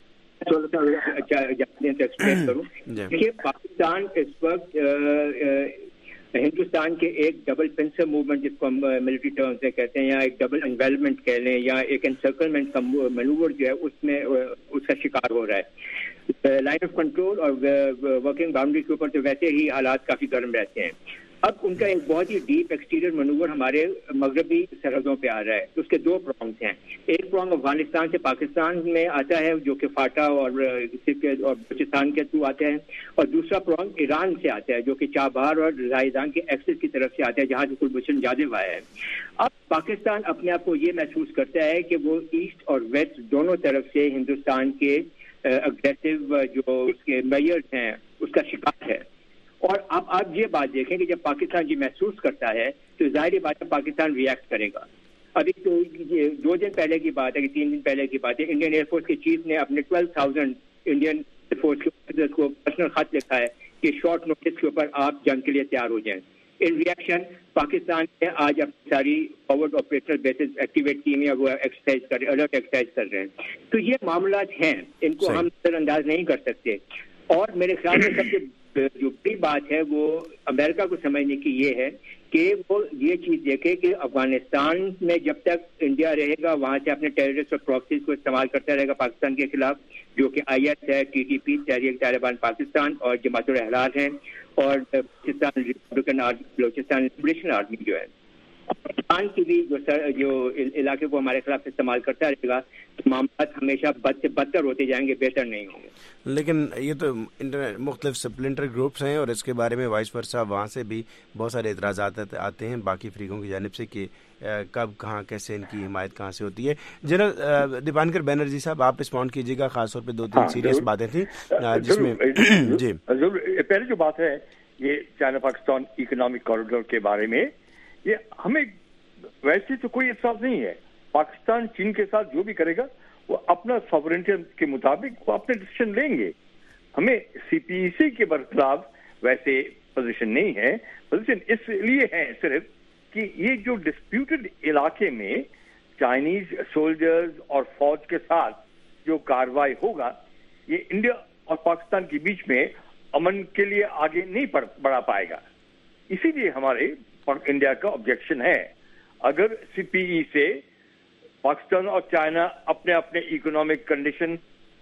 ایکسپلین کروں. دیکھیے پاکستان اس وقت ہندوستان کے ایک ڈبل پنسر موومنٹ جس کو ہم ملٹری ٹرم سے کہتے ہیں, یا ایک ڈبل انویلپمنٹ کہہ لیں, یا ایک انسرکلمنٹ کا مینوور جو ہے اس میں اس کا شکار ہو رہا ہے. لائن آف کنٹرول اور ورکنگ باؤنڈری کے اوپر تو ویسے ہی حالات کافی گرم رہتے ہیں. اب ان کا ایک بہت ہی ڈیپ ایکسٹیریئر منور ہمارے مغربی سرحدوں پہ آ رہا ہے. اس کے دو پرونگس ہیں. ایک پرونگ افغانستان سے پاکستان میں آتا ہے جو کہ فاٹا اور بلوچستان کے تھرو آتے ہیں, اور دوسرا پرونگ ایران سے آتا ہے جو کہ چابہار اور رائزان کے ایکسس کی طرف سے آتا ہے جہاں سے کلبھوشن جادو آیا ہے. اب پاکستان اپنے آپ کو یہ محسوس کرتا ہے کہ وہ ایسٹ اور ویسٹ دونوں طرف سے ہندوستان کے اگریسو جو اس کے میئرز ہیں اس کا شکار ہے. اور اب آپ یہ بات دیکھیں کہ جب پاکستان یہ محسوس کرتا ہے تو ظاہر بات ہے پاکستان ریئیکٹ کرے گا. ابھی تو دو دن پہلے کی بات ہے کہ تین دن پہلے کی بات ہے, انڈین ایئر فورس کے چیف نے اپنے twelve thousand Indian air force کے آفیسرز کو پرسنل خط لکھا ہے کہ شارٹ نوٹس کے اوپر آپ جنگ کے لیے تیار ہو جائیں. ان ریئیکشن پاکستان نے آج اپنی ساری فارورڈ آپریشنل بیسز ایکٹیویٹ کی ہیں, وہ ایکسرسائز کر رہے ہیں, الرٹ ایکسرسائز کر رہے ہیں. تو یہ معاملات ہیں, ان کو ہم نظر انداز نہیں کر سکتے. اور میرے خیال میں سب سے جو بڑی بات ہے وہ امریکہ کو سمجھنے کی یہ ہے کہ وہ یہ چیز دیکھے کہ افغانستان میں جب تک انڈیا رہے گا وہاں سے اپنے ٹیررسٹ اور پراکسیز کو استعمال کرتا رہے گا پاکستان کے خلاف, جو کہ آئی ایس ہے, T T P Tehreek Taliban Pakistan اور جماعت الحلال ہیں, اور Balochistan republican army Balochistan liberation army جو ہے. پاکستان کی بھی جو جو علاقے کو ہمارے خلاف استعمال کرتا رہے گا تو معاملات ہمیشہ بد سے بدتر ہوتے جائیں گے, بہتر نہیں ہوں گے. لیکن یہ تو مختلف سپلنٹر گروپس ہیں اور اس کے بارے میں وائس ورسا وہاں سے بھی بہت سارے اعتراضات آتے ہیں باقی فریقوں کی جانب سے کہ کب کہاں کیسے ان کی حمایت کہاں سے ہوتی ہے. جنرل دیپانکر بینرجی صاحب آپ رسپونڈ کیجیے گا, خاص طور پہ دو تین سیریس باتیں تھیں جس میں جی پہلے جو بات ہے یہ چائنا پاکستان اکنامک کوریڈور کے بارے میں, یہ ہمیں ویسے تو کوئی اعتراض نہیں ہے. پاکستان چین کے ساتھ جو بھی کرے گا وہ اپنا ساورنٹی کے مطابق وہ اپنے ڈیسیشن لیں گے. ہمیں سی پی ای سی کے برخلاف ویسے پوزیشن نہیں ہے. پوزیشن اس لیے ہے صرف کہ یہ جو ڈسپیوٹڈ علاقے میں چائنیز سولجرز اور فوج کے ساتھ جو کاروائی ہوگا یہ انڈیا اور پاکستان کے بیچ میں امن کے لیے آگے نہیں بڑھا پائے گا. اسی لیے ہمارے انڈیا کا آبجیکشن ہے. اگر سی پی ای سے پاکستان اور چائنا اپنے اپنے اکنامک کنڈیشن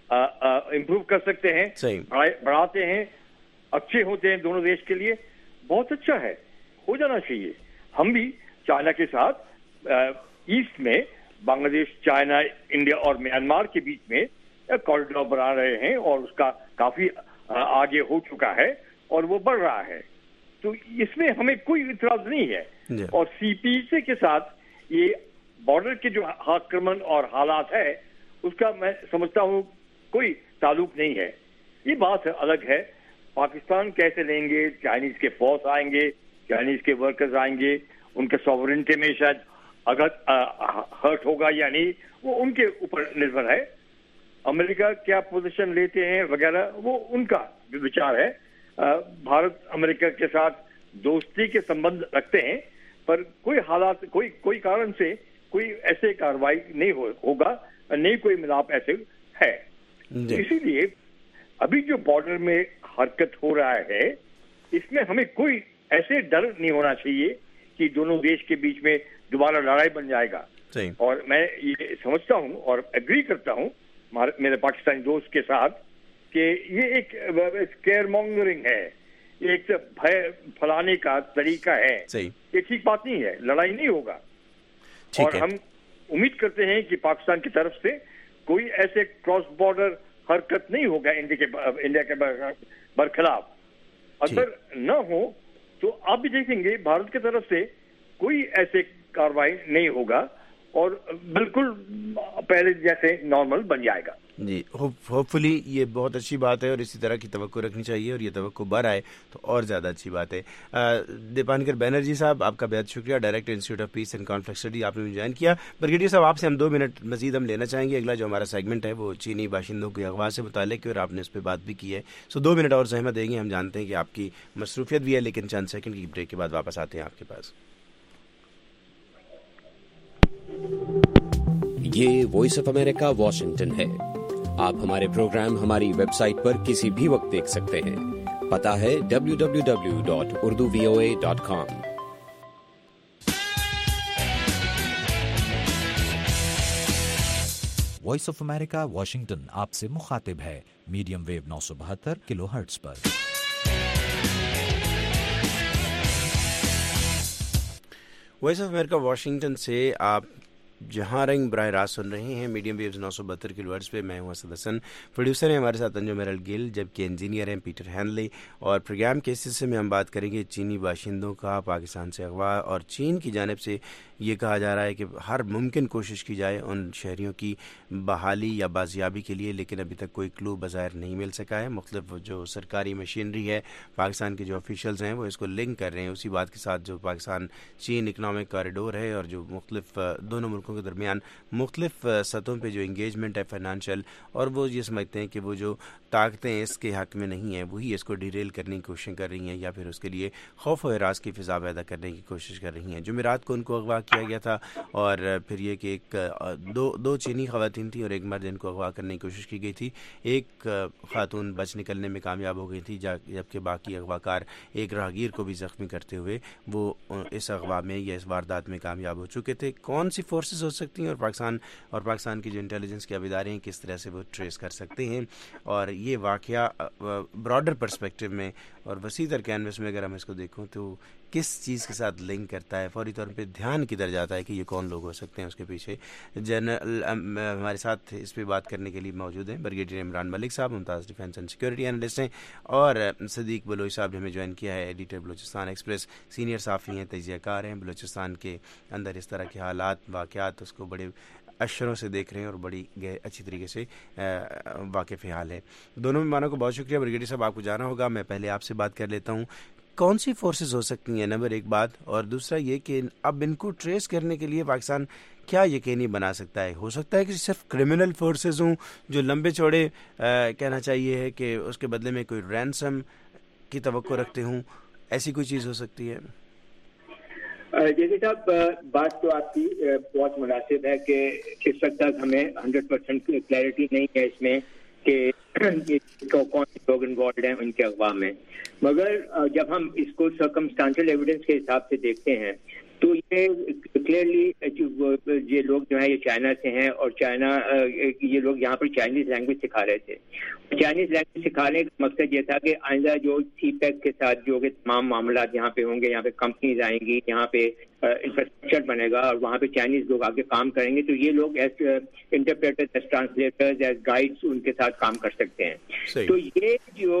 امپروو کر سکتے ہیں, بڑھاتے ہیں, اچھے ہوتے ہیں دونوں دیش کے لیے, بہت اچھا ہے, ہو جانا چاہیے. ہم بھی چائنا کے ساتھ ایسٹ میں بنگلہ دیش, چائنا, انڈیا اور میانمار کے بیچ میں کوریڈور بنا رہے ہیں اور اس کا کافی آگے ہو چکا ہے اور وہ بڑھ رہا ہے. تو اس میں ہمیں کوئی اعتراض نہیں ہے. اور سی پی سی کے ساتھ یہ بارڈر کے جو آکرمن اور حالات ہے اس کا میں سمجھتا ہوں کوئی تعلق نہیں ہے. یہ بات الگ ہے پاکستان کیسے لیں گے, چائنیز کے فورس آئیں گے, چائنیز کے ورکرز آئیں گے, ان کے ساورنٹی میں شاید اگر ہرٹ ہوگا یا نہیں وہ ان کے اوپر نربھر ہے. امریکہ کیا پوزیشن لیتے ہیں وغیرہ وہ ان کا وچار ہے. بھارت امریکہ کے ساتھ دوستی کے سمبند رکھتے ہیں پر کوئی حالات کوئی کوئی کارن سے کوئی ایسے کاروائی نہیں ہوگا, نہیں کوئی ملاپ ایسے ہے. اسی لیے ابھی جو بارڈر میں حرکت ہو رہا ہے اس میں ہمیں کوئی ایسے ڈر نہیں ہونا چاہیے کہ دونوں دیش کے بیچ میں دوبارہ لڑائی بن جائے گا. اور میں یہ سمجھتا ہوں اور ایگری کرتا ہوں میرے پاکستانی دوست کے ساتھ کہ یہ ایک اسکیئر مونگرنگ ہے, ایک بھے پھیلانے کا طریقہ ہے. یہ ٹھیک بات نہیں ہے, لڑائی نہیں ہوگا. اور ہم امید کرتے ہیں کہ پاکستان کی طرف سے کوئی ایسے کراس بارڈر حرکت نہیں ہوگا انڈیا کے انڈیا کے برخلاف. اگر نہ ہو تو آپ بھی دیکھیں گے بھارت کی طرف سے کوئی ایسے کاروائی نہیں ہوگا اور بالکل پہلے جیسے نارمل بن جائے گا. جی ہوپ فلی یہ بہت اچھی بات ہے اور اسی طرح کی توقع رکھنی چاہیے اور یہ توقع بڑھ آئے تو اور زیادہ اچھی بات ہے. دیپانکر بینرجی صاحب آپ کا بہت شکریہ, director institute of peace and conflict study, آپ نے جوائن کیا. بریگیڈیئر صاحب آپ سے ہم دو منٹ مزید ہم لینا چاہیں گے. اگلا جو ہمارا سیگمنٹ ہے وہ چینی باشندوں کے اغوا سے متعلق ہے اور آپ نے اس پہ بات بھی کی ہے, سو دو منٹ اور زحمت دیں گے. ہم جانتے ہیں کہ آپ کی مصروفیت بھی ہے لیکن چند سیکنڈ کی بریک کے بعد واپس آتے ہیں آپ کے پاس. یہ وائس آف امریکہ واشنگٹن ہے. آپ ہمارے پروگرام ہماری ویب سائٹ پر کسی بھی وقت دیکھ سکتے ہیں. پتہ ہے W W W dot Urdu V O A dot com. Voice of America Washington آپ سے مخاطب ہے میڈیم ویو نو سو بہتر کلو ہرٹز پر. وائس آف امریکہ واشنگٹن سے آپ جہاں رنگ براہ راست سن رہے ہیں میڈیم ویوز نو سو بہتر کلو ہرٹز پہ. میں ہوں اسد حسن, پروڈیوسر ہیں ہمارے ساتھ انجم میرل گل, جبکہ انجینئر ہیں پیٹر ہینلے. اور پروگرام کے اس حصے میں ہم بات کریں گے چینی باشندوں کا پاکستان سے اغوا, اور چین کی جانب سے یہ کہا جا رہا ہے کہ ہر ممکن کوشش کی جائے ان شہریوں کی بحالی یا بازیابی کے لیے, لیکن ابھی تک کوئی کلو بظاہر نہیں مل سکا ہے. مختلف جو سرکاری مشینری ہے پاکستان کے جو آفیشلز ہیں وہ اس کو لنک کر رہے ہیں اسی بات کے ساتھ جو پاکستان چین اکنامک کوریڈور ہے, اور جو مختلف دونوں ملکوں کے درمیان مختلف سطحوں پہ جو انگیجمنٹ ہے فائنانشل, اور وہ یہ سمجھتے ہیں کہ وہ جو طاقتیں اس کے حق میں نہیں ہیں وہی اس کو ڈیریل کرنے کی کوشش کر رہی ہیں یا پھر اس کے لیے خوف و ہراس کی فضا پیدا کرنے کی کوشش کر رہی ہیں. جمعرات کو ان کو اغوا کیا گیا تھا, اور پھر یہ کہ ایک دو دو چینی خواتین تھیں اور ایک مرد ان کو اغوا کرنے کی کوشش کی گئی تھی. ایک خاتون بچ نکلنے میں کامیاب ہو گئی تھی, جبکہ باقی اغوا کار ایک راہگیر کو بھی زخمی کرتے ہوئے وہ اس اغوا میں یا اس واردات میں کامیاب ہو چکے تھے. کون سی فورسز ہو سکتی ہیں اور پاکستان اور پاکستان کی جو انٹیلیجنس کے ادارے ہیں کس طرح سے وہ ٹریس کر سکتے ہیں, اور یہ واقعہ براڈر پرسپیکٹو میں اور وسیع تر کینوس میں اگر ہم اس کو دیکھوں تو کس چیز کے ساتھ لنک کرتا ہے, فوری طور پہ دھیان کدھر جاتا ہے کہ یہ کون لوگ ہو سکتے ہیں اس کے پیچھے. جنرل ہمارے ساتھ اس پہ بات کرنے کے لیے موجود ہیں بریگیڈیئر عمران ملک صاحب, ممتاز ڈیفینس اینڈ سیکورٹی انالسٹ ہیں, اور صدیق بلوچ صاحب نے ہمیں جوائن کیا ہے, ایڈیٹر بلوچستان ایکسپریس, سینئر صحافی ہیں, تجزیہ کار ہیں, بلوچستان کے اندر اس طرح کے حالات واقعات اس کو بڑے اشروں سے دیکھ رہے ہیں اور بڑی اچھی طریقے سے واقف حال ہے. دونوں مہمانوں کو بہت شکریہ. بریگیڈیئر صاحب آپ کو جانا ہوگا, میں پہلے آپ سے بات کر لیتا ہوں, کون سی فورسز ہو سکتی ہیں نمبر ایک بات, اور دوسرا یہ کہ اب ان کو ٹریس کرنے کے لیے پاکستان کیا یقینی بنا سکتا ہے. ہو سکتا ہے کہ صرف کرمنل فورسز ہوں جو لمبے چوڑے کہنا چاہیے ہے کہ اس کے بدلے میں کوئی رینسم کی توقع رکھتے ہوں, ایسی کوئی چیز ہو سکتی ہے؟ جیسے صاحب بات تو آپ کی بہت مناسب ہے کہ اس وقت تک ہمیں ہنڈریڈ پرسینٹ کلیئرٹی نہیں ہے اس میں کہ کون سے لوگ انوالوڈ ہیں ان کے اغوا میں, مگر جب ہم اس کو سرکمسٹانشل ایویڈنس کے حساب سے دیکھتے ہیں تو یہ کلیئرلی یہ لوگ جو ہیں یہ چائنا سے ہیں, اور چائنا یہ لوگ یہاں پر چائنیز لینگویج سکھا رہے تھے. چائنیز لینگویج سکھانے کا مقصد یہ تھا کہ آئندہ جو سی پیک کے ساتھ جو کہ تمام معاملات یہاں پہ ہوں گے, یہاں پہ کمپنیز آئیں گی, یہاں پہ انفراسٹرکچر بنے گا اور وہاں پہ چائنیز لوگ آگے کام کریں گے, تو یہ لوگ as interpreters, as translators, as guides ان کے ساتھ کام کر سکتے ہیں. تو یہ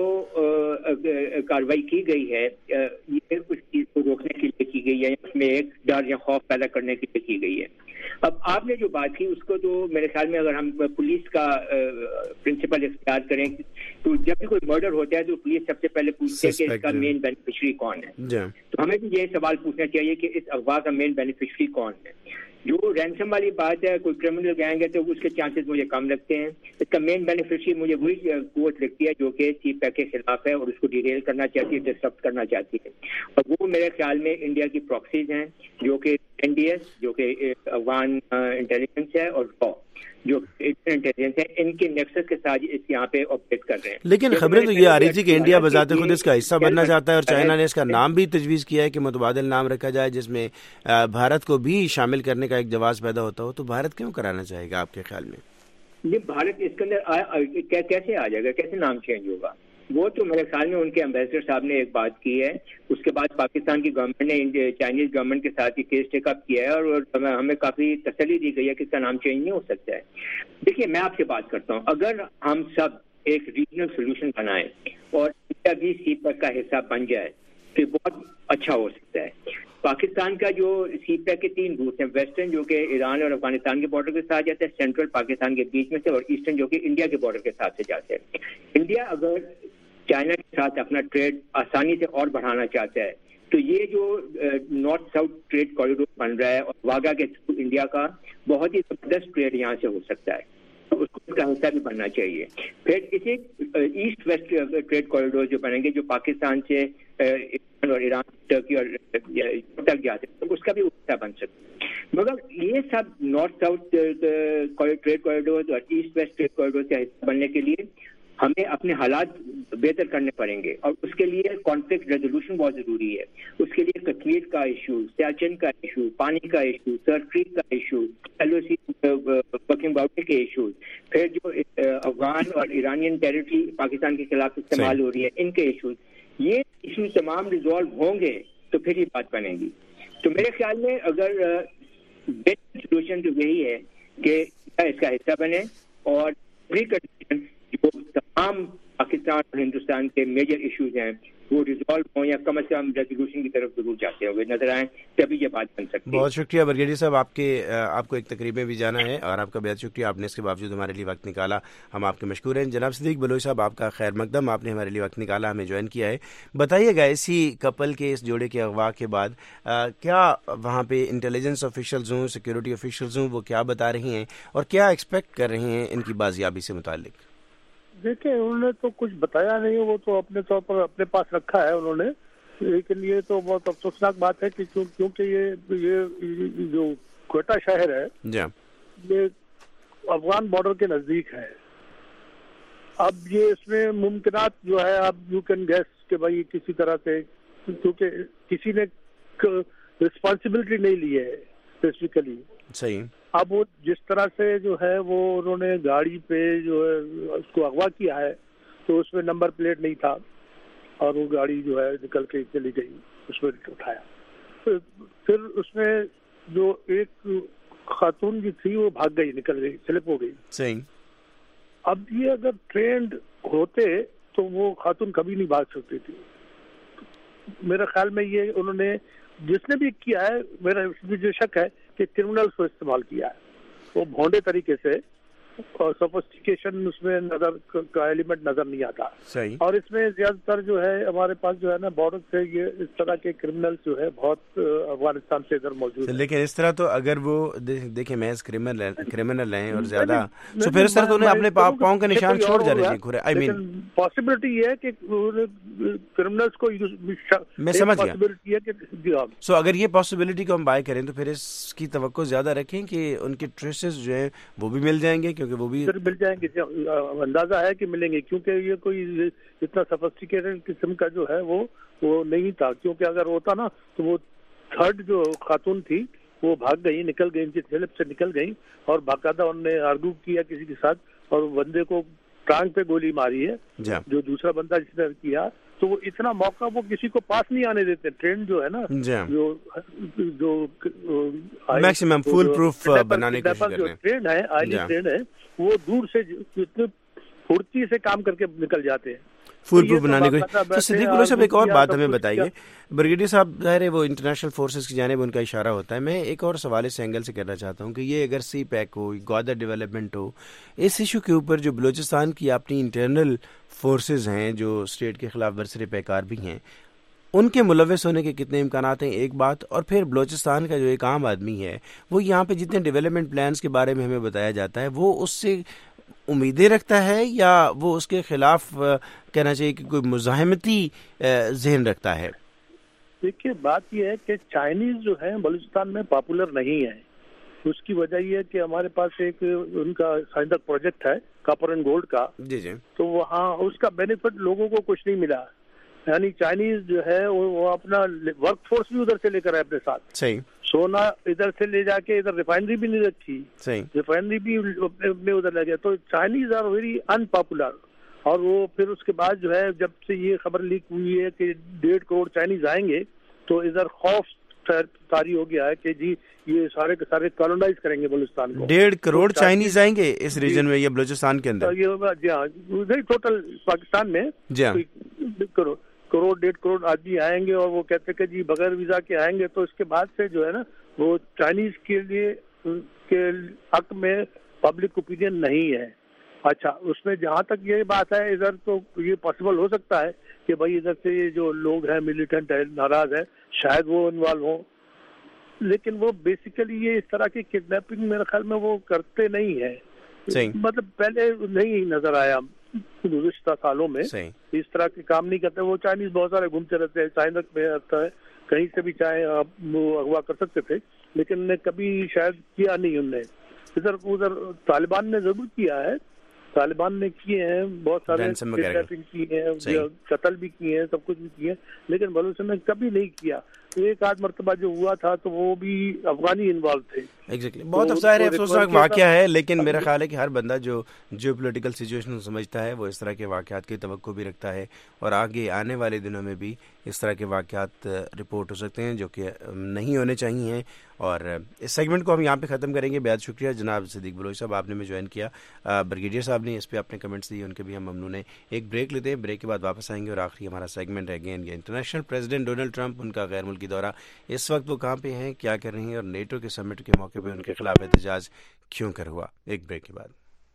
جو کاروائی کی گئی ہے یہ اس چیز کو روکنے کے لیے کی گئی ہے, اس میں ایک ڈر یا خوف پیدا کرنے کے لیے کی گئی ہے. اب آپ نے جو بات کی اس کو تو میرے خیال میں اگر ہم پولیس کا پرنسپل اختیار کریں تو جب بھی کوئی مرڈر ہوتا ہے تو پولیس سب سے پہلے پوچھتی ہے کہ اس کا مین بینیفیشری کون ہے. تو ہمیں بھی یہ سوال پوچھنا چاہیے کہ اس اغوا کا مین بینیفیشری کون ہے. جو رینسم والی بات ہے, کوئی کرمنل گینگ ہے تو اس کے چانسز مجھے کم لگتے ہیں. اس کا مین بینیفیشری مجھے وہی قوت لگتی ہے جو کہ سی پیک کے خلاف ہے اور اس کو ڈیریل کرنا چاہتی ہے, ڈسٹرب کرنا چاہتی ہے, اور وہ میرے خیال میں انڈیا کی پراکسیز ہیں جو کہ این ڈی ایس جو کہ افغان انٹیلیجنس ہے اور را جو انٹیلیجنس ہے, ان کے نیکسس کے ساتھ اس یہاں پہ آپریٹ کر رہے ہیں. لیکن خبریں تو یہ آ رہی تھی کہ انڈیا بذات خود اس کا حصہ بننا چاہتا ہے, اور چائنا نے اس کا نام بھی تجویز کیا ہے کہ متبادل نام رکھا جائے جس میں بھارت کو بھی شامل کرنے کا ایک جواز پیدا ہوتا ہو. تو بھارت کیوں کرانا چاہے گا آپ کے خیال میں؟ یہ بھارت اس کے اندر کیسے آ جائے گا, کیسے نام چینج ہوگا؟ وہ تو میرے خیال میں ان کے امبیسڈر صاحب نے ایک بات کی ہے, اس کے بعد پاکستان کی گورنمنٹ نے چائنیز گورنمنٹ کے ساتھ یہ کیس ٹیک اپ کیا ہے اور ہمیں کافی تسلی دی گئی ہے کہ اس کا نام چینج نہیں ہو سکتا ہے. دیکھیے میں آپ سے بات کرتا ہوں, اگر ہم سب ایک ریجنل سولوشن بنائیں اور انڈیا بھی سی پیک کا حصہ بن جائے تو بہت اچھا ہو سکتا ہے. پاکستان کا جو سی پیک کے تین روٹ ہیں، ویسٹرن جو کہ ایران اور افغانستان کے بارڈر کے ساتھ جاتے ہیں، سینٹرل پاکستان کے بیچ میں سے، اور ایسٹرن جو کہ انڈیا کے بارڈر کے ساتھ سے جاتے ہیں. انڈیا اگر چائنا کے ساتھ اپنا ٹریڈ آسانی سے اور بڑھانا چاہتا ہے تو یہ جو نارتھ ساؤتھ ٹریڈ کوریڈور بن رہا ہے اور واگا کے تھرو انڈیا کا بہت ہی زبردست ٹریڈ یہاں سے ہو سکتا ہے، اس کو اس کا حصہ بھی بننا چاہیے. پھر اسی ایسٹ ویسٹ ٹریڈ کوریڈور جو بنیں گے جو پاکستان سے اور ایران ٹرکی اور تک جاتے ہیں تو اس کا بھی حصہ بن سکتا ہے. مگر یہ سب نارتھ ساؤتھ ٹریڈ کوریڈور اور ایسٹ ویسٹ ٹریڈ کوریڈور کا حصہ بننے کے لیے ہمیں اپنے حالات بہتر کرنے پڑیں گے، اور اس کے لیے کانفلکٹ ریزولوشن بہت ضروری ہے. اس کے لیے کشمیر کا ایشو، سیاچن کا ایشو، پانی کا ایشو، سر کریک کا issue, L O C working boundary کے ایشوز، پھر جو افغان اور ایرانین ٹیریٹری پاکستان کے خلاف استعمال ہو رہی ہے ان کے ایشوز، یہ ایشو تمام ریزالو ہوں گے تو پھر یہ بات بنے گی. تو میرے خیال میں اگر بہتر سولوشن تو یہی ہے کہ اس کا حصہ بنے اور پری کنڈیشن جو تمام پاکستان اور ہندوستان کے میجر ایشوز ہیں وہ ریزالو ہوں یا کم از کم ریزولوشن کی طرف ضرور جاتے ہوئے نظر آئیں، تبھی یہ بات بن سکتی ہے. بہت شکریہ برگیڈیئر صاحب، آپ کے آپ کو ایک تقریب میں بھی جانا ہے اور آپ کا بہت شکریہ، آپ نے اس کے باوجود ہمارے لیے وقت نکالا، ہم آپ کے مشکور ہیں. جناب صدیق بلوچ صاحب، آپ کا خیر مقدم، آپ نے ہمارے لیے وقت نکالا، ہمیں جوائن کیا ہے. بتائیے گا اسی کپل کے اس جوڑے کے اغوا کے بعد کیا وہاں پہ انٹیلیجنس آفیشلز ہوں، سیکورٹی آفیشلز ہوں، وہ کیا بتا رہی ہیں اور کیا ایکسپیکٹ کر رہے ہیں ان کی بازیابی سے متعلق؟ دیکھیں انہوں نے تو کچھ بتایا نہیں، وہ تو اپنے طور پر اپنے پاس رکھا ہے انہوں نے، لیکن یہ تو بہت افسوسناک بات ہے کہ کیونکہ یہ یہ جو کوئٹہ شہر ہے یہ افغان بارڈر کے نزدیک ہے. اب یہ اس میں ممکنات جو ہے اب یو کین گیس کہ بھائی کسی طرح سے، کیونکہ کسی نے رسپانسبلٹی نہیں لی ہے اسپیسیفکلی. صحیح. اب وہ جس طرح سے جو ہے وہ انہوں نے گاڑی پہ جو ہے اس کو اغوا کیا ہے تو اس میں نمبر پلیٹ نہیں تھا اور وہ گاڑی جو ہے نکل کے چلی گئی، اس میں اٹھایا. پھر اس میں جو ایک خاتون جو تھی وہ بھاگ گئی، نکل گئی، سلپ ہو گئی. صحیح. اب یہ اگر ٹرینڈ ہوتے تو وہ خاتون کبھی نہیں بھاگ سکتی تھی. میرے خیال میں یہ انہوں نے جس نے بھی کیا ہے، میرا جو شک ہے کہ کرمنلز کو استعمال کیا ہے، وہ بھونڈے طریقے سے، اور سوفسٹیکیشن اس میں نظر کا ایلیمنٹ نظر نہیں آتا. صحیح. اور اس میں زیادہ تر جو ہے ہمارے پاس جو ہے نا بارڈر سے یہ اس طرح کے کرمنلز جو ہے بہت افغانستان سے ادھر موجود ہیں. لیکن اس طرح تو اگر وہ دیکھیں محض کرمنل ہیں اور زیادہ تو پھر اس طرح تو انہیں اپنے پاؤں کے نشان چھوڑ جانے چاہیے. آئی مین پاسبلٹی یہ ہے کہ کرمنلز کو میں سمجھ گیا. سو اگر یہ پاسبلٹی کو ہم بائی کریں تو پھر اس کی توقع زیادہ رکھیں کہ ان کے ٹریسز جو ہیں وہ بھی مل جائیں گے، کیونکہ وہ بھی مل جائیں گے. اندازہ ہے کہ ملیں گے، کیونکہ یہ کوئی اتنا سفسٹیکیٹڈ قسم کا جو ہے وہ وہ نہیں تھا. کیونکہ اگر ہوتا نا تو وہ تھرڈ جو خاتون تھی وہ بھاگ گئی، نکل گئی، ان کی سلپ سے نکل گئی، اور باقاعدہ انہوں نے آرگو کیا کسی کے ساتھ اور بندے کو ٹانگ پہ گولی ماری ہے. جو دوسرا بندہ جس نے کیا تو وہ اتنا موقع وہ کسی کو پاس نہیں آنے دیتے. ٹرین جو ہے نا جو جو میکسیمم فول پروف بنانے کی کوشش کر رہے ہیں. ٹرین ہے آئلی ٹرین ہے، وہ دور سے اتنے پھرتی سے کام کر کے نکل جاتے ہیں فول پروف بنانے کو. تو صدیق بلوچ صاحب ایک اور بات ہمیں بتائیے، بریگیڈیئر صاحب ظاہر ہے وہ انٹرنیشنل فورسز کی جانب ان کا اشارہ ہوتا ہے. میں ایک اور سوال اس اینگل سے کرنا چاہتا ہوں کہ یہ اگر سی پیک ہو، گوادر ڈیولپمنٹ ہو، اس ایشو کے اوپر جو بلوچستان کی اپنی انٹرنل فورسز ہیں جو اسٹیٹ کے خلاف برسر پیکار بھی ہیں، ان کے ملوث ہونے کے کتنے امکانات ہیں ایک بات، اور پھر بلوچستان کا جو ایک عام آدمی ہے وہ یہاں پہ جتنے ڈیولپمنٹ پلانز کے بارے میں ہمیں بتایا جاتا ہے وہ اس سے امیدیں رکھتا ہے یا وہ اس کے خلاف کہنا چاہیے کہ کوئی مزاحمتی ذہن رکھتا ہے؟ دیکھیے بات یہ ہے کہ چائنیز جو ہے بلوچستان میں پاپولر نہیں ہے. اس کی وجہ یہ ہے کہ ہمارے پاس ایک ان کا سائنس پروجیکٹ ہے کاپر اینڈ گولڈ کا، جی جی تو وہاں اس کا بینیفٹ لوگوں کو کچھ نہیں ملا. یعنی چائنیز جو ہے وہ اپنا ورک فورس بھی ادھر سے لے کر آئے اپنے ساتھ. صحیح. سونا ادھر سے لے جا کے ادھر ریفائنری بھی نہیں رکھی. صحیح. ریفائنری بھی اپنے ادھر لے گیا. تو Chinese are very unpopular. اور وہ پھر اس کے بعد جو ہے جب سے یہ خبر لیک ہوئی ہے کہ ڈیڑھ کروڑ چائنیز آئیں گے تو ادھر خوف طاری ہو گیا ہے کہ جی یہ سارے کے سارے کالونائز کریں گے بلوچستان کو. ڈیڑھ کروڑ چائنیز آئیں گے اس ریجن میں یا بلوچستان کے اندر؟ یہ جی ہاں ٹوٹل پاکستان میں جی ہاں کروڑ ڈیڑھ کروڑ آدمی آئیں گے اور وہ کہتے کہ جی بغیر ویزا کے آئیں گے, تو اس کے بعد سے جو ہے نا وہ چائنیز کے لیے کے حق میں پبلک اوپینین نہیں ہے. اچھا, اس میں جہاں تک یہ بات ہے ادھر تو یہ پاسبل ہو سکتا ہے کہ بھائی ادھر سے یہ جو لوگ ہیں ملیٹنٹ ہے, ناراض ہے, شاید وہ انوالو ہوں, لیکن وہ بیسیکلی یہ اس طرح کی کڈنیپنگ میرے خیال میں وہ کرتے نہیں ہیں. مطلب پہلے نہیں نظر آیا گزشتہ سالوں میں اس طرح کے کام نہیں کرتے. وہ چائنیز بہت سارے گھومتے رہتے ہیں, سائنس میں آتا ہے, کہیں سے بھی چاہے آپ وہ اغوا کر سکتے تھے, لیکن نے کبھی شاید کیا نہیں انہوں نے. ادھر ادھر طالبان نے ضرور کیا ہے, طالبان نے کیے ہیں بہت سارے کڈنیپنگ کی ہیں, قتل بھی کیے ہیں, سب کچھ بھی کیے ہیں, لیکن بلوچستان نے کبھی نہیں کیا. ایک آدھ مرتبہ جو ہوا تھا تو وہ بھی افغانی انوالو تھے. ایگزیکٹلی بہت افسوس ہے, افسوسناک واقعہ ہے, لیکن میرا خیال ہے کہ ہر بندہ جو جیو پولیٹیکل سچویشن سمجھتا ہے وہ اس طرح کے واقعات کی توقع بھی رکھتا ہے, اور آگے آنے والے دنوں میں بھی اس طرح کے واقعات رپورٹ ہو سکتے ہیں جو کہ نہیں ہونے چاہیے. اور اس سیگمنٹ کو ہم یہاں پہ ختم کریں گے. بہت شکریہ جناب صدیق بلوچ صاحب, آپ نے میں جوائن کیا. بریگیڈیئر صاحب نے اس پہ اپنے کمنٹس دیے, ان کے بھی ہم ممنون ہیں. ایک بریک لیتے ہیں, بریک کے بعد واپس آئیں گے اور آخری ہمارا سیگمنٹ ہے اگین یہ انٹرنیشنل پریزیڈنٹ ڈونلڈ ٹرمپ, ان کا غیر ملکی دورہ, اس وقت وہ کہاں پہ ہیں, کیا کر رہے ہیں, اور نیٹو کے سمٹ کے موقع پہ ان کے خلاف احتجاج کیوں کر ہوا. ایک بریک کے بعد.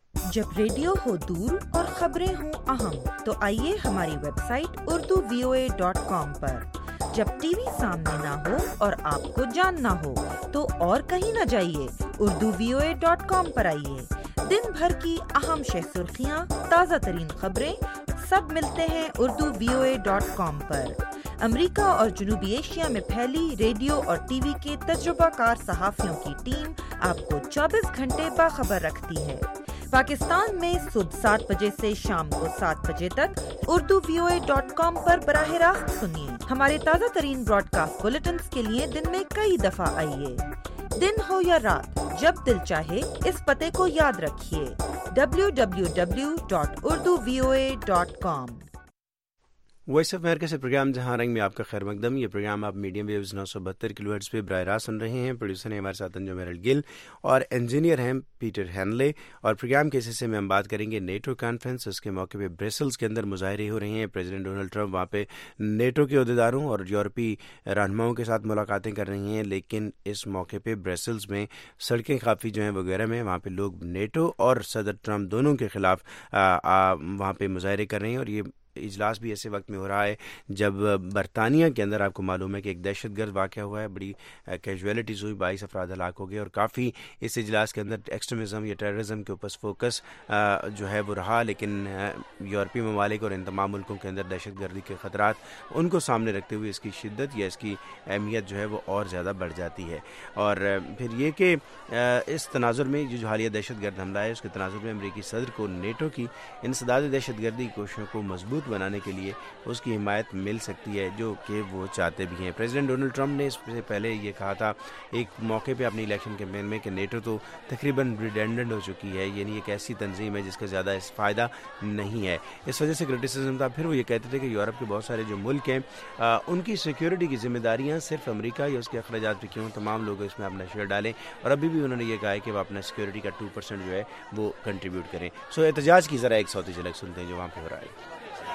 جب ریڈیو ہو دور اور خبریں ہوں اہم تو آئیے ہماری website Urdu V O A dot com پر. جب ٹی وی سامنے نہ ہو اور آپ کو جاننا ہو تو اور کہیں نہ جائیے, Urdu V O A dot com پر آئیے. دن بھر کی اہم شہ سرخیاں, تازہ ترین خبریں سب ملتے ہیں Urdu V O A dot com پر. امریکہ اور جنوبی ایشیا میں پھیلی ریڈیو اور ٹی وی کے تجربہ کار صحافیوں کی ٹیم آپ کو چوبیس گھنٹے باخبر رکھتی ہے. پاکستان میں صبح سات بجے سے شام کو سات بجے تک Urdu V O A dot com پر براہ راست سنیے. ہمارے تازہ ترین براڈ کاسٹ بلیٹنز کے لیے دن میں کئی دفعہ آئیے. دن ہو یا رات, جب دل چاہے اس پتے کو یاد رکھیے, W W W dot Urdu V O A dot com. Voice of America سے پروگرام جہاں رنگ میں آپ کا خیر مقدم. یہ پروگرام آپ میڈیم ویوز نو سو بہتر کلو ہرٹز پہ براہ راست سن رہے ہیں. پروڈیوسر ہیں ہمارے ساتھ انجم میرل گل اور انجینئر ہیں پیٹر ہینلے. اور پروگرام کے حصے میں ہم بات کریں گے نیٹو کانفرنس. اس کے موقع پہ برسلز کے اندر مظاہرے ہو رہے ہیں. پریزیڈنٹ ڈونلڈ ٹرمپ وہاں پہ نیٹو کے عہدیداروں اور یورپی رہنماؤں کے ساتھ ملاقاتیں کر رہی ہیں, لیکن اس موقع پہ برسلز میں سڑکیں کافی جو ہیں وغیرہ میں وہاں پہ لوگ نیٹو اور صدر ٹرمپ دونوں کے خلاف آ, آ, وہاں پہ مظاہرے کر رہے ہیں. اور یہ اجلاس بھی ایسے وقت میں ہو رہا ہے جب برطانیہ کے اندر آپ کو معلوم ہے کہ ایک دہشت گرد واقعہ ہوا ہے, بڑی کیجویلٹیز ہوئی, بائیس افراد ہلاک ہو گئے, اور کافی اس اجلاس کے اندر ایکسٹریمزم یا ٹیررزم کے اوپر فوکس جو ہے وہ رہا. لیکن یورپی ممالک اور ان تمام ملکوں کے اندر دہشت گردی کے خطرات ان کو سامنے رکھتے ہوئے اس کی شدت یا اس کی اہمیت جو ہے وہ اور زیادہ بڑھ جاتی ہے. اور پھر یہ کہ اس تناظر میں جو حالیہ دہشت گرد حملہ ہے اس کے تناظر میں امریکی صدر کو نیٹو کی انسداد دہشت گردی کوششوں کو مضبوط بنانے کے لیے اس کی حمایت مل سکتی ہے, جو کہ وہ چاہتے بھی ہیں. پریزیڈنٹ ڈونلڈ ٹرمپ نے اس سے پہلے یہ کہا تھا ایک موقع پہ اپنی الیکشن کیمپین میں کہ نیٹو تو تقریباً ریڈنڈنٹ ہو چکی ہے, یعنی ایک ایسی تنظیم ہے جس کا زیادہ اس فائدہ نہیں ہے. اس وجہ سے کرٹیسزم تھا. پھر وہ یہ کہتے تھے کہ یورپ کے بہت سارے جو ملک ہیں ان کی سیکیورٹی کی ذمہ داریاں صرف امریکہ یا اس کے اخراجات پہ کیوں, تمام لوگ اس میں اپنا شیئر ڈالیں. اور ابھی بھی انہوں نے یہ کہا ہے کہ وہ اپنا سیکیورٹی کا ٹو پرسینٹ جو ہے وہ کنٹریبیوٹ کریں. سو احتجاج کی ذرا ایک صوتی جھلک سنتے ہیں جو وہاں پہ ہو رہا ہے.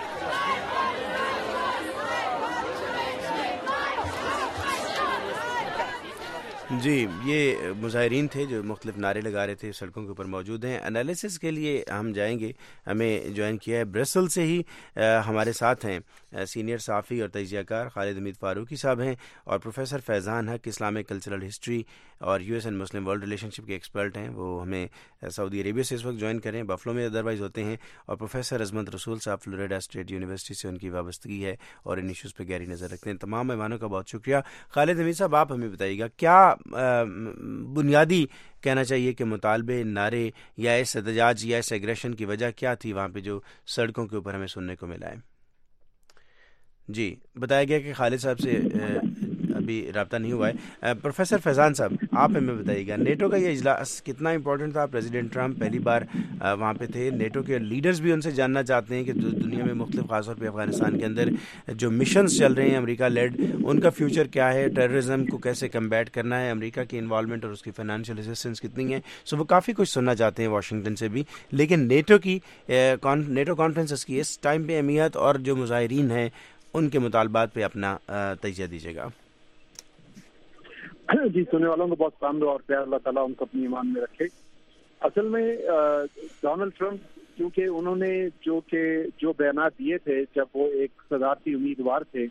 جی, یہ مظاہرین تھے جو مختلف نعرے لگا رہے تھے, سڑکوں کے اوپر موجود ہیں. انالیسس کے لیے ہم جائیں گے, ہمیں جوائن کیا ہے برسل سے ہی ہمارے ساتھ ہیں سینئر صحافی اور تجزیہ کار خالد حمید فاروقی صاحب ہیں, اور professor Faizan Haq Islamic cultural history اور U S and Muslim world relationship کے ایکسپرٹ ہیں. وہ ہمیں سعودی عربیہ سے اس وقت جوائن کریں, بفلو میں ادروائز ہوتے ہیں. اور پروفیسر عظمت رسول صاحب فلوریڈا اسٹیٹ یونیورسٹی سے ان کی وابستگی ہے اور ان ایشوز پہ گہری نظر رکھتے ہیں. تمام مہمانوں کا بہت شکریہ. خالد حمید صاحب, آپ ہمیں بتائیے گا کیا بنیادی کہنا چاہیے کہ مطالبے, نعرے یا اس احتجاج یا اس ایگریشن کی وجہ کیا تھی وہاں پہ جو سڑکوں کے اوپر ہمیں سننے کو ملا ہے؟ جی, بتایا گیا کہ خالد صاحب سے ابھی رابطہ نہیں ہوا ہے. پروفیسر فیضان صاحب, آپ ہمیں بتائیے گا نیٹو کا یہ اجلاس کتنا امپورٹنٹ تھا؟ پریزیڈنٹ ٹرمپ پہلی بار وہاں پہ تھے, نیٹو کے لیڈرز بھی ان سے جاننا چاہتے ہیں کہ دنیا میں مختلف, خاص طور پہ افغانستان کے اندر جو مشنز چل رہے ہیں امریکہ لیڈ, ان کا فیوچر کیا ہے, ٹیررزم کو کیسے کمبیٹ کرنا ہے, امریکہ کی انوالومنٹ اور اس کی فائنینشیل اسسٹنس کتنی ہے. سو وہ کافی کچھ سننا چاہتے ہیں واشنگٹن سے بھی. لیکن نیٹو کی نیٹو کانفرنس کی اس ٹائم پہ اہمیت اور جو مظاہرین ہیں ان کے مطالبات پہ اپنا تجزیہ دیجیے گا. جی سننے والوں کو بہت سلام دو اور پیار اللہ تعالیٰ ان کو اپنی ایمان میں رکھے. اصل میں ڈونلڈ ٹرمپ کیونکہ انہوں نے جو کہ جو بیانات دیے تھے جب وہ ایک صدارتی امیدوار تھے,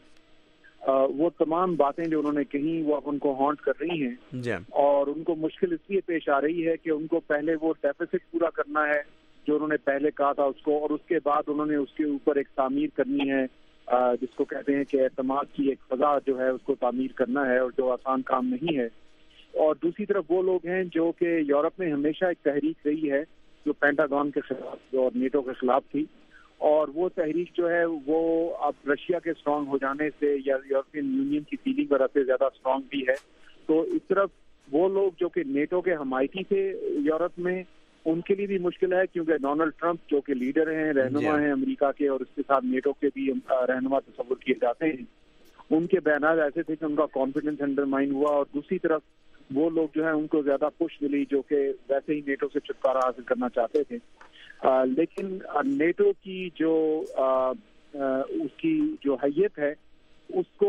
وہ تمام باتیں جو انہوں نے کہیں وہ اب ان کو ہانٹ کر رہی ہیں, اور ان کو مشکل اس لیے پیش آ رہی ہے کہ ان کو پہلے وہ ڈیفیسٹ پورا کرنا ہے جو انہوں نے پہلے کہا تھا اس کو, اور اس کے بعد انہوں نے اس کے اوپر ایک تعمیر کرنی ہے جس کو کہتے ہیں کہ اعتماد کی ایک فضا جو ہے اس کو تعمیر کرنا ہے, اور جو آسان کام نہیں ہے. اور دوسری طرف وہ لوگ ہیں جو کہ یورپ میں ہمیشہ ایک تحریک رہی ہے جو پینٹاگون کے خلاف اور نیٹو کے خلاف تھی, اور وہ تحریک جو ہے وہ اب رشیا کے اسٹرانگ ہو جانے سے یا یورپین یونین کی فیلنگ وجہ سے زیادہ اسٹرانگ بھی ہے. تو اس طرف وہ لوگ جو کہ نیٹو کے حمایتی تھے یورپ میں, ان کے لیے بھی مشکل ہے کیونکہ ڈونلڈ ٹرمپ جو کہ لیڈر ہیں, رہنما ہیں امریکہ کے, اور اس کے ساتھ نیٹو کے بھی رہنما تصور کیے جاتے ہیں, ان کے بیانات ایسے تھے کہ ان کا کانفیڈنس انڈرمائن ہوا. اور دوسری طرف وہ لوگ جو ہیں ان کو زیادہ پش ملی جو کہ ویسے ہی نیٹو سے چھٹکارا حاصل کرنا چاہتے تھے. آ, لیکن نیٹو کی جو آ, آ, اس کی جو حیثیت ہے اس کو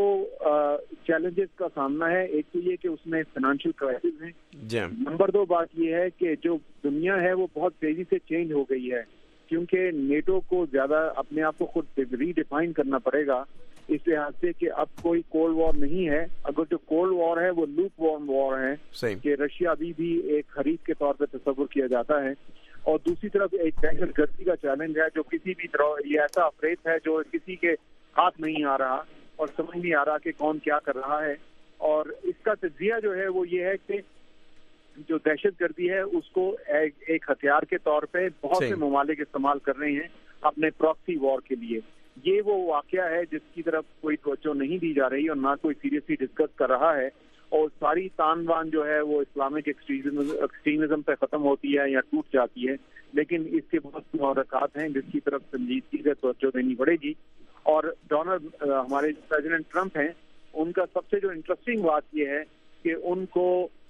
چیلنجز کا سامنا ہے. ایک تو یہ کہ اس میں فائنانشیل کرائسس ہیں, نمبر دو بات یہ ہے کہ جو دنیا ہے وہ بہت تیزی سے چینج ہو گئی ہے کیونکہ نیٹو کو زیادہ اپنے آپ کو خود ری ڈیفائن کرنا پڑے گا اس لحاظ سے کہ اب کوئی کولڈ وار نہیں ہے. اگر جو کولڈ وار ہے وہ لوپ وارم وار ہے کہ رشیا ابھی بھی ایک حریف کے طور پہ تصور کیا جاتا ہے, اور دوسری طرف ایک دہشت گردی کا چیلنج ہے جو کسی بھی طرح یہ ایسا افریت ہے جو کسی کے ہاتھ نہیں آ رہا اور سمجھ نہیں آ رہا کہ کون کیا کر رہا ہے. اور اس کا تجزیہ جو ہے وہ یہ ہے کہ جو دہشت گردی ہے اس کو ایک ہتھیار کے طور پہ بہت سے ممالک استعمال کر رہے ہیں اپنے پراکسی وار کے لیے. یہ وہ واقعہ ہے جس کی طرف کوئی توجہ نہیں دی جا رہی اور نہ کوئی سیریسلی ڈسکس کر رہا ہے, اور ساری تان بان جو ہے وہ اسلامک ایکسٹریمزم پہ ختم ہوتی ہے یا ٹوٹ جاتی ہے. لیکن اس کے بہت محرکات ہیں جس کی طرف سنجیدگی سے توجہ دینی پڑے گی. اور ڈونلڈ ہمارے پریزیڈنٹ ٹرمپ ہیں, ان کا سب سے جو انٹرسٹنگ بات یہ ہے کہ ان کو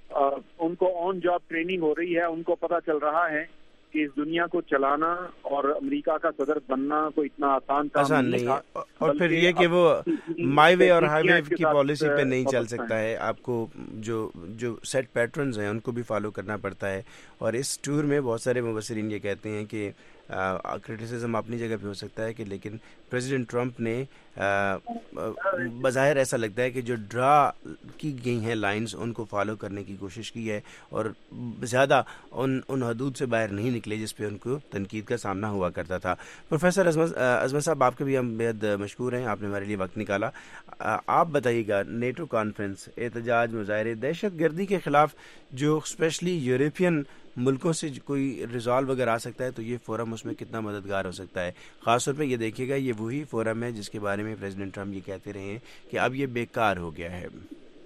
ان کو آن جاب ٹریننگ ہو رہی ہے. ان کو پتہ چل رہا ہے کہ اس دنیا کو چلانا اور امریکہ کا صدر بننا کوئی اتنا آسان کام نہیں ہے, اور پھر یہ کہ وہ مائی وے اور ہائی وے کی پالیسی پہ نہیں چل سکتا ہے. آپ کو جو جو سیٹ پیٹرنز ہیں ان کو بھی فالو کرنا پڑتا ہے. اور اس ٹور میں بہت سارے مبصرین یہ کہتے ہیں کہ کرٹیسزم اپنی جگہ پہ ہو سکتا ہے کہ لیکن پریزیڈنٹ ٹرمپ نے بظاہر ایسا لگتا ہے کہ جو ڈرا کی گئی ہیں لائنز ان کو فالو کرنے کی کوشش کی ہے اور زیادہ ان ان حدود سے باہر نہیں نکلے جس پہ ان کو تنقید کا سامنا ہوا کرتا تھا. پروفیسر عظمت صاحب, آپ کے بھی ہم بےحد مشکور ہیں, آپ نے ہمارے لیے وقت نکالا. آپ بتائیے گا, نیٹو کانفرنس, احتجاج, مظاہرے, دہشت گردی کے خلاف جو اسپیشلی یورپین ملکوں سے کوئی ریزالو اگر آ سکتا ہے تو یہ فورم اس میں کتنا مددگار ہو سکتا ہے؟ خاص طور پہ یہ دیکھیے گا یہ وہی فورم ہے جس کے بارے میں پریزیڈنٹ ٹرمپ یہ کہتے رہے ہیں کہ اب یہ بیکار ہو گیا ہے.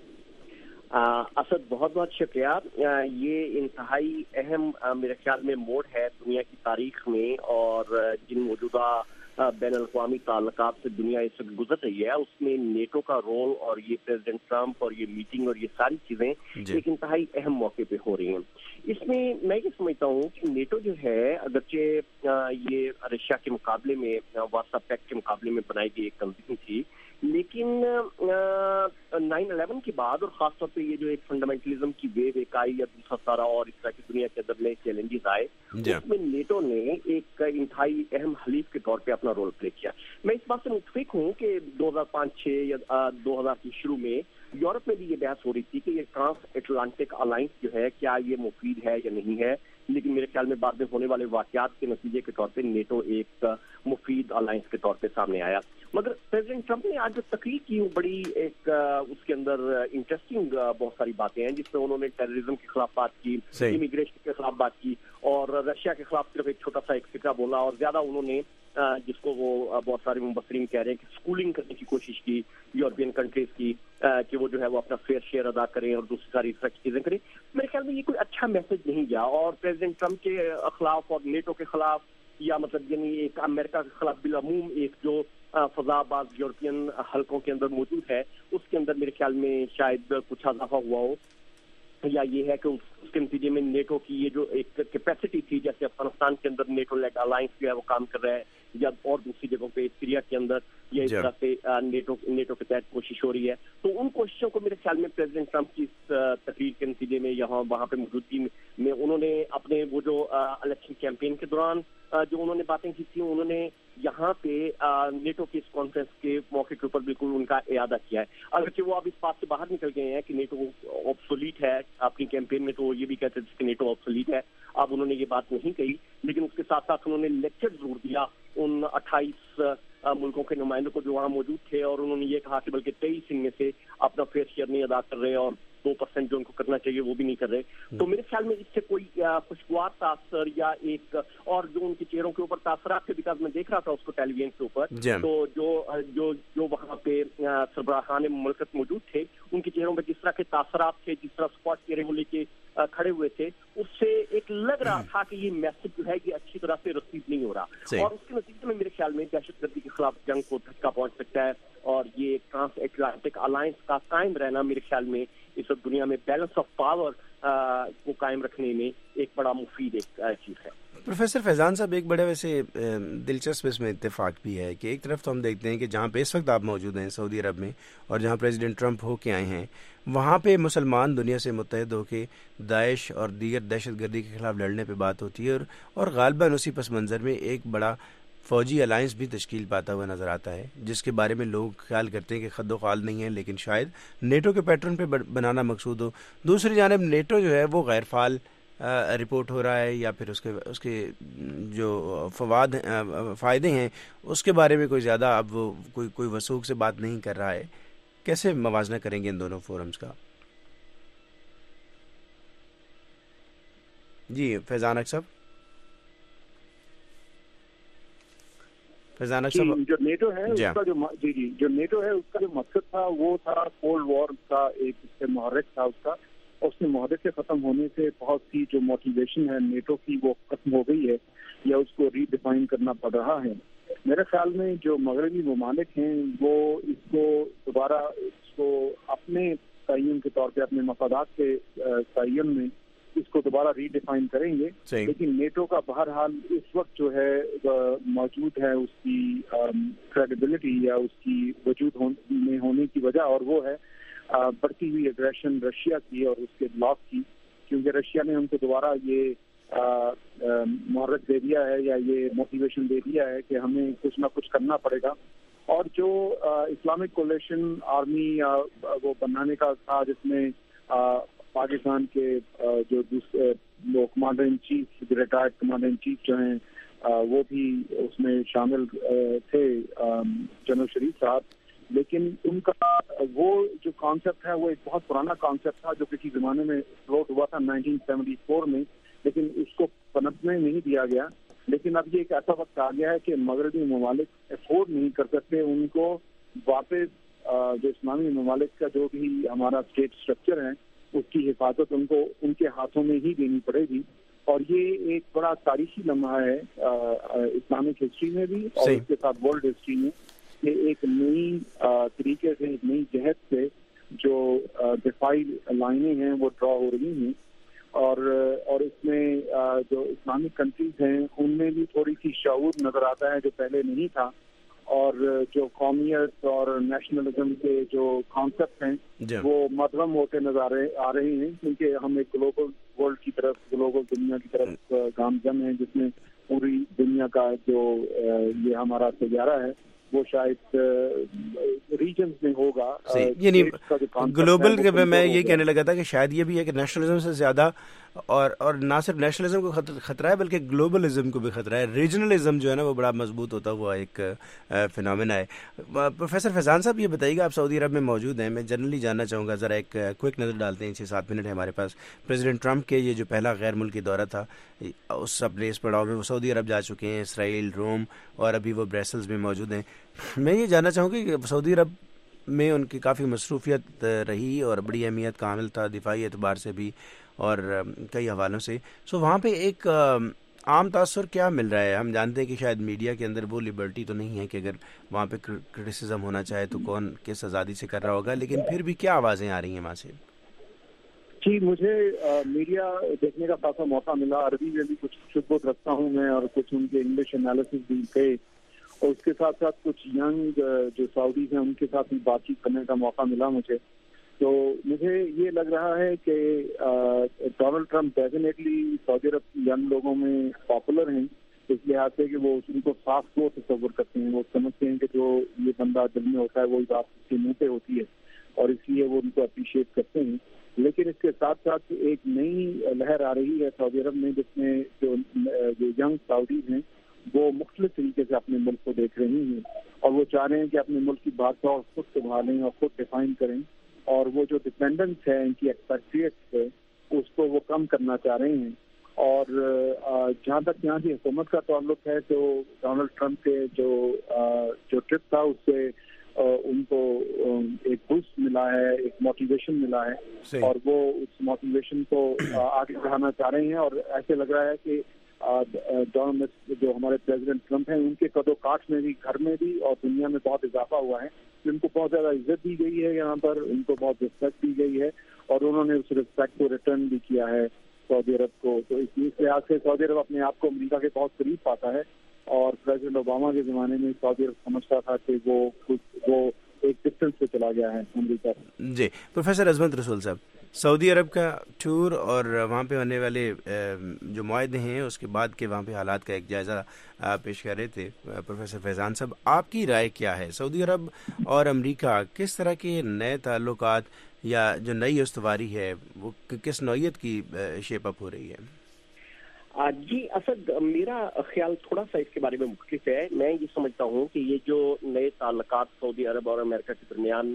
اسد بہت بہت شکریہ. یہ انتہائی اہم میرے خیال میں موڑ ہے دنیا کی تاریخ میں, اور جن موجودہ بین الاقوامی تعلقات سے دنیا اس وقت گزر رہی ہے اس میں نیٹو کا رول اور یہ پریزیڈنٹ ٹرمپ اور یہ میٹنگ اور یہ ساری چیزیں ایک انتہائی اہم موقع پہ ہو رہی ہیں. اس میں میں یہ سمجھتا ہوں کہ نیٹو جو ہے اگرچہ یہ رشیا کے مقابلے میں وارسا پیکٹ کے مقابلے میں بنائی گئی ایک تنظیم تھی, لیکن نائن الیون کے بعد اور خاص طور پہ یہ جو ایک فنڈامنٹلزم کی ویو ایک آئی یا دوسرا سارا اور اس طرح کی دنیا کے اندر نئے چیلنجز آئے, اس میں نیٹو نے ایک انتہائی اہم حلیف کے طور پہ اپنا رول پلے کیا. میں اس بات سے متفق ہوں کہ دو ہزار پانچ چھ یا دو ہزار کے شروع میں یورپ میں بھی یہ بحث ہو رہی تھی کہ یہ ٹرانس اٹلانٹک الائنس جو ہے کیا یہ مفید ہے یا نہیں ہے, لیکن میرے خیال میں بعد میں ہونے والے واقعات کے نتیجے کے طور پہ نیٹو ایک مفید الائنس کے طور پہ سامنے آیا. مگر پریزیڈنٹ ٹرمپ نے آج جو تقریر کی وہ بڑی ایک اس کے اندر انٹرسٹنگ بہت ساری باتیں ہیں جس میں انہوں نے ٹیررزم کے خلاف بات کی, امیگریشن کے خلاف بات کی, اور رشیا کے خلاف صرف ایک چھوٹا سا ایک فکرہ بولا, اور زیادہ انہوں نے جس کو وہ بہت سارے مبصرین کہہ رہے ہیں کہ اسکولنگ کرنے کی کوشش کی یورپین کنٹریز کی کہ وہ جو ہے وہ اپنا فیئر شیئر ادا کریں اور دوسری ساری اس طرح کی چیزیں کریں. میرے خیال میں یہ کوئی اچھا میسج نہیں گیا, اور پریزیڈنٹ ٹرمپ کے خلاف اور نیٹو کے خلاف یا مطلب یعنی ایک امریکہ کے خلاف بالعموم ایک جو فضا باز یورپین حلقوں کے اندر موجود ہے اس کے اندر میرے خیال میں شاید کچھ اضافہ ہوا ہو, یا یہ ہے کہ اس کے نتیجے میں نیٹو کی یہ جو ایک کیپیسٹی تھی جیسے افغانستان کے اندر نیٹو لیڈ الائنس جو ہے وہ کام کر رہا ہے, یا اور دوسری جگہوں پہ سیریا کے اندر یا اس طرح سے نیٹو نیٹو کے تحت کوشش ہو رہی ہے. تو ان کوششوں کو میرے خیال میں پریزیڈنٹ ٹرمپ کی اس تقریر کے نتیجے میں یہاں وہاں پہ موجودگی میں انہوں نے اپنے وہ جو الیکشن کیمپین کے دوران جو انہوں نے باتیں کی تھیں انہوں نے یہاں پہ نیٹو کی اس کانفرنس کے موقع کے اوپر بالکل ان کا اعادہ کیا ہے. اگرچہ وہ اب اس بات سے باہر نکل گئے ہیں کہ نیٹو آبسولیٹ ہے. اپنی کیمپین میں تو یہ بھی کہتے تھے کہ نیٹو آبسولیٹ ہے, اب انہوں نے یہ بات نہیں کہی, لیکن اس کے ساتھ ساتھ انہوں نے لیکچر ضرور دیا ان اٹھائیس ملکوں کے نمائندوں کو جو وہاں موجود تھے, اور انہوں نے یہ کہا کہ بلکہ تیئیس ان میں سے اپنا فیئر شیئر نہیں ادا کر رہے اور دو پرسینٹ جو ان کو کرنا چاہیے وہ بھی نہیں کر رہے. تو میرے خیال میں اس سے کوئی خوشگوار تاثر یا ایک اور جو ان کے چہروں کے اوپر تاثرات تھے, بیکاز میں دیکھ رہا تھا اس کو ٹیلی ویژن کے اوپر, تو جو جو جو وہاں پہ سربراہان مملکت موجود تھے ان کے چہروں پہ جس طرح کے تاثرات تھے, جس طرح اسپاٹ چہرے وہ لے کے کھڑے ہوئے تھے, اس سے ایک لگ رہا تھا کہ یہ میسج جو ہے یہ اچھی طرح سے رسیو نہیں ہو رہا, اور اس کے نتیجے میں میرے خیال میں دہشت گردی کے خلاف جنگ کو دھچکا پہنچ سکتا ہے, اور یہ ٹرانس اٹلانٹک الائنس کا قائم رہنا میرے خیال میں اس وقت دنیا میں بیلنس آف پاور کو قائم رکھنے میں ایک بڑا مفید ایک چیز ہے. پروفیسر فیضان صاحب, ایک بڑے ویسے دلچسپ اس میں اتفاق بھی ہے کہ ایک طرف تو ہم دیکھتے ہیں کہ جہاں پہ اس وقت آپ موجود ہیں سعودی عرب میں, اور جہاں پریزیڈنٹ ٹرمپ ہو کے آئے ہیں, وہاں پہ مسلمان دنیا سے متحد ہو کے داعش اور دیگر دہشت گردی کے خلاف لڑنے پہ بات ہوتی ہے, اور اور غالباً اسی پس منظر میں ایک بڑا فوجی الائنس بھی تشکیل پاتا ہوا نظر آتا ہے, جس کے بارے میں لوگ خیال کرتے ہیں کہ خد و خال نہیں ہے, لیکن شاید نیٹو کے پیٹرن پہ بنانا مقصود ہو. دوسری جانب نیٹو جو ہے وہ غیر فعال رپورٹ ہو رہا ہے, یا پھر اس کے اس کے جو فوائد فائدے ہیں اس کے بارے میں کوئی زیادہ اب وہ کوئی کوئی وثوق سے بات نہیں کر رہا ہے. کیسے موازنہ کریں گے ان دونوں فورمز کا؟ جی فیضان صاحب. فیضان صاحب, جو نیٹو ہے اس کا جو جی جی جو نیٹو ہے اس کا جو مقصد تھا وہ تھا کولڈ وار کا ایک محرک تھا اس کا, اس میں محرک کے ختم ہونے سے بہت سی جو موٹیویشن ہے نیٹو کی وہ ختم ہو گئی ہے, یا اس کو ری ڈیفائن کرنا پڑ رہا ہے. میرے خیال میں جو مغربی ممالک ہیں وہ اس کو دوبارہ اس کو اپنے تعین کے طور پہ اپنے مفادات کے تعین میں اس کو دوبارہ ری ڈیفائن کریں گے, لیکن نیٹو کا بہرحال اس وقت جو ہے موجود ہے اس کی کریڈیبلٹی یا اس کی وجود میں ہونے کی وجہ, اور وہ ہے بڑھتی ہوئی اگریشن رشیا کی اور اس کے بلاک کی, کیونکہ رشیا نے ہم کو دوبارہ یہ محرک دے دیا ہے یا یہ موٹیویشن دے دیا ہے کہ ہمیں کچھ نہ کچھ کرنا پڑے گا. اور جو اسلامک کولیشن آرمی وہ بنانے کا تھا جس میں پاکستان کے جو دوسرے commander in chief retired commander in chief جو ہیں وہ بھی اس میں شامل تھے, جنرل شریف صاحب, لیکن ان کا وہ جو کانسیپٹ ہے وہ ایک بہت پرانا کانسیپٹ تھا جو کسی زمانے میں فلوٹ ہوا تھا نائنٹین سیونٹی فور میں, لیکن اس کو پنپنے نہیں دیا گیا. لیکن اب یہ ایک ایسا وقت آ گیا ہے کہ مغربی ممالک افورڈ نہیں کر سکتے, ان کو واپس جو اسلامی ممالک کا جو بھی ہمارا اسٹیٹ اسٹرکچر ہے اس کی حفاظت ان کو ان کے ہاتھوں میں ہی دینی پڑے گی. اور یہ ایک بڑا تاریخی لمحہ ہے اسلامک ہسٹری میں بھی اور اس کے ساتھ ورلڈ ہسٹری میں, کہ ایک نئی طریقے سے ایک نئی جہت سے جو دفاعی لائنیں ہیں وہ ڈرا ہو رہی ہیں, اور اور اس میں جو اسلامک کنٹریز ہیں ان میں بھی تھوڑی سی شعور نظر آتا ہے جو پہلے نہیں تھا, اور جو قومیت اور نیشنلزم کے جو کانسیپٹ ہیں وہ مدھم ہوتے نظر آ رہے ہیں, کیونکہ ہم ایک گلوبل ورلڈ کی طرف گلوبل دنیا کی طرف گامزن ہیں, جس میں پوری دنیا کا جو یہ ہمارا سیارہ ہے وہ شاید ریجنز میں ہوگا. یعنی گلوبل کے میں یہ کہنے لگا تھا کہ شاید یہ بھی ہے کہ نیشنلزم سے زیادہ اور اور نہ صرف نیشنلزم کو خطرہ ہے بلکہ گلوبلزم کو بھی خطرہ ہے. ریجنلزم جو ہے نا وہ بڑا مضبوط ہوتا ہوا ایک فینومینا ہے. پروفیسر فیضان صاحب یہ بتائیے گا, آپ سعودی عرب میں موجود ہیں, میں جنرلی جاننا چاہوں گا, ذرا ایک کوئک نظر ڈالتے ہیں, چھ سات منٹ ہے ہمارے پاس. پریزیڈنٹ ٹرمپ کے یہ جو پہلا غیر ملکی دورہ تھا اس اپنے اس پڑاؤ میں وہ سعودی عرب جا چکے ہیں, اسرائیل, روم, اور ابھی وہ بریسلز میں موجود ہیں. میں یہ جاننا چاہوں گا کہ سعودی عرب میں ان کی کافی مصروفیت رہی اور بڑی اہمیت کا حامل تھا دفاعی اعتبار سے بھی اور کئی حوالوں سے. سو وہاں پہ ایک عام تاثر کیا مل رہا ہے؟ ہم جانتے ہیں کہ شاید میڈیا کے اندر وہ لبرٹی تو نہیں ہے کہ اگر وہاں پہ کرٹیسزم ہونا چاہے تو کون کس آزادی سے کر رہا ہوگا, لیکن پھر بھی کیا آوازیں آ رہی ہیں وہاں سے؟ جی, مجھے میڈیا دیکھنے کا خاصا موقع ملا. عربی میں بھی کچھ خدمت رکھتا ہوں میں, اور کچھ ان کے انگلش انالیسس بھی گئے اور اس کے ساتھ ساتھ کچھ ینگ جو سعودیز ہیں ان کے ساتھ بھی بات چیت کرنے کا موقع ملا مجھے. تو مجھے یہ لگ رہا ہے کہ ڈونلڈ ٹرمپ ڈیفینیٹلی سعودی عرب کے ینگ لوگوں میں پاپولر ہیں اس لحاظ سے کہ وہ ان کو صاف کو تصور کرتے ہیں. وہ سمجھتے ہیں کہ جو یہ بندہ دل میں ہوتا ہے وہی بات اس کے منہ پہ ہوتی ہے اور اس لیے وہ ان کو اپریشیٹ کرتے ہیں. لیکن اس کے ساتھ ساتھ ایک نئی لہر آ رہی ہے سعودی عرب میں جس میں جو جو ینگ سعودیز ہیں وہ مختلف طریقے سے اپنے ملک کو دیکھ رہی ہیں اور وہ چاہ رہے ہیں کہ اپنے ملک کی بات کو خود سنبھالیں اور خود ڈیفائن کریں اور وہ جو ڈپینڈنس ہے ان کی ایکسپیکٹریٹس ہے اس کو وہ کم کرنا چاہ رہے ہیں. اور جہاں تک یہاں کی حکومت کا تعلق ہے تو ڈونلڈ ٹرمپ کے جو جو ٹرپ تھا اس سے ان کو ایک بوسٹ ملا ہے, ایک موٹیویشن ملا ہے اور وہ اس موٹیویشن کو آگے بڑھانا چاہ رہے ہیں. اور ایسے لگ رہا ہے کہ جو ہمارے پریزیڈنٹ ٹرمپ ہیں ان کے قد و کاٹ میں بھی گھر میں بھی اور دنیا میں بہت اضافہ ہوا ہے. ان کو بہت زیادہ عزت دی گئی ہے یہاں پر, ان کو بہت رسپیکٹ دی گئی ہے اور انہوں نے اس رسپیکٹ کو ریٹرن بھی کیا ہے سعودی عرب کو. تو اس لحاظ سے سعودی عرب اپنے آپ کو امریکہ کے بہت قریب پاتا ہے اور پریزیڈنٹ اوباما کے زمانے میں سعودی عرب سمجھتا تھا کہ وہ کچھ وہ ایک ڈسٹینس پہ چلا گیا ہے امریکہ سے. جی پروفیسر عظمت رسول صاحب, سعودی عرب کا ٹور اور وہاں پہ ہونے والے جو معاہدے ہیں اس کے بعد کے وہاں پہ حالات کا ایک جائزہ پیش کر رہے تھے پروفیسر فیضان صاحب, آپ کی رائے کیا ہے؟ سعودی عرب اور امریکہ کس طرح کے نئے تعلقات یا جو نئی استواری ہے وہ کس نوعیت کی شیپ اپ ہو رہی ہے؟ جی اسد, میرا خیال تھوڑا سا اس کے بارے میں مختلف ہے. میں یہ سمجھتا ہوں کہ یہ جو نئے تعلقات سعودی عرب اور امریکہ کے درمیان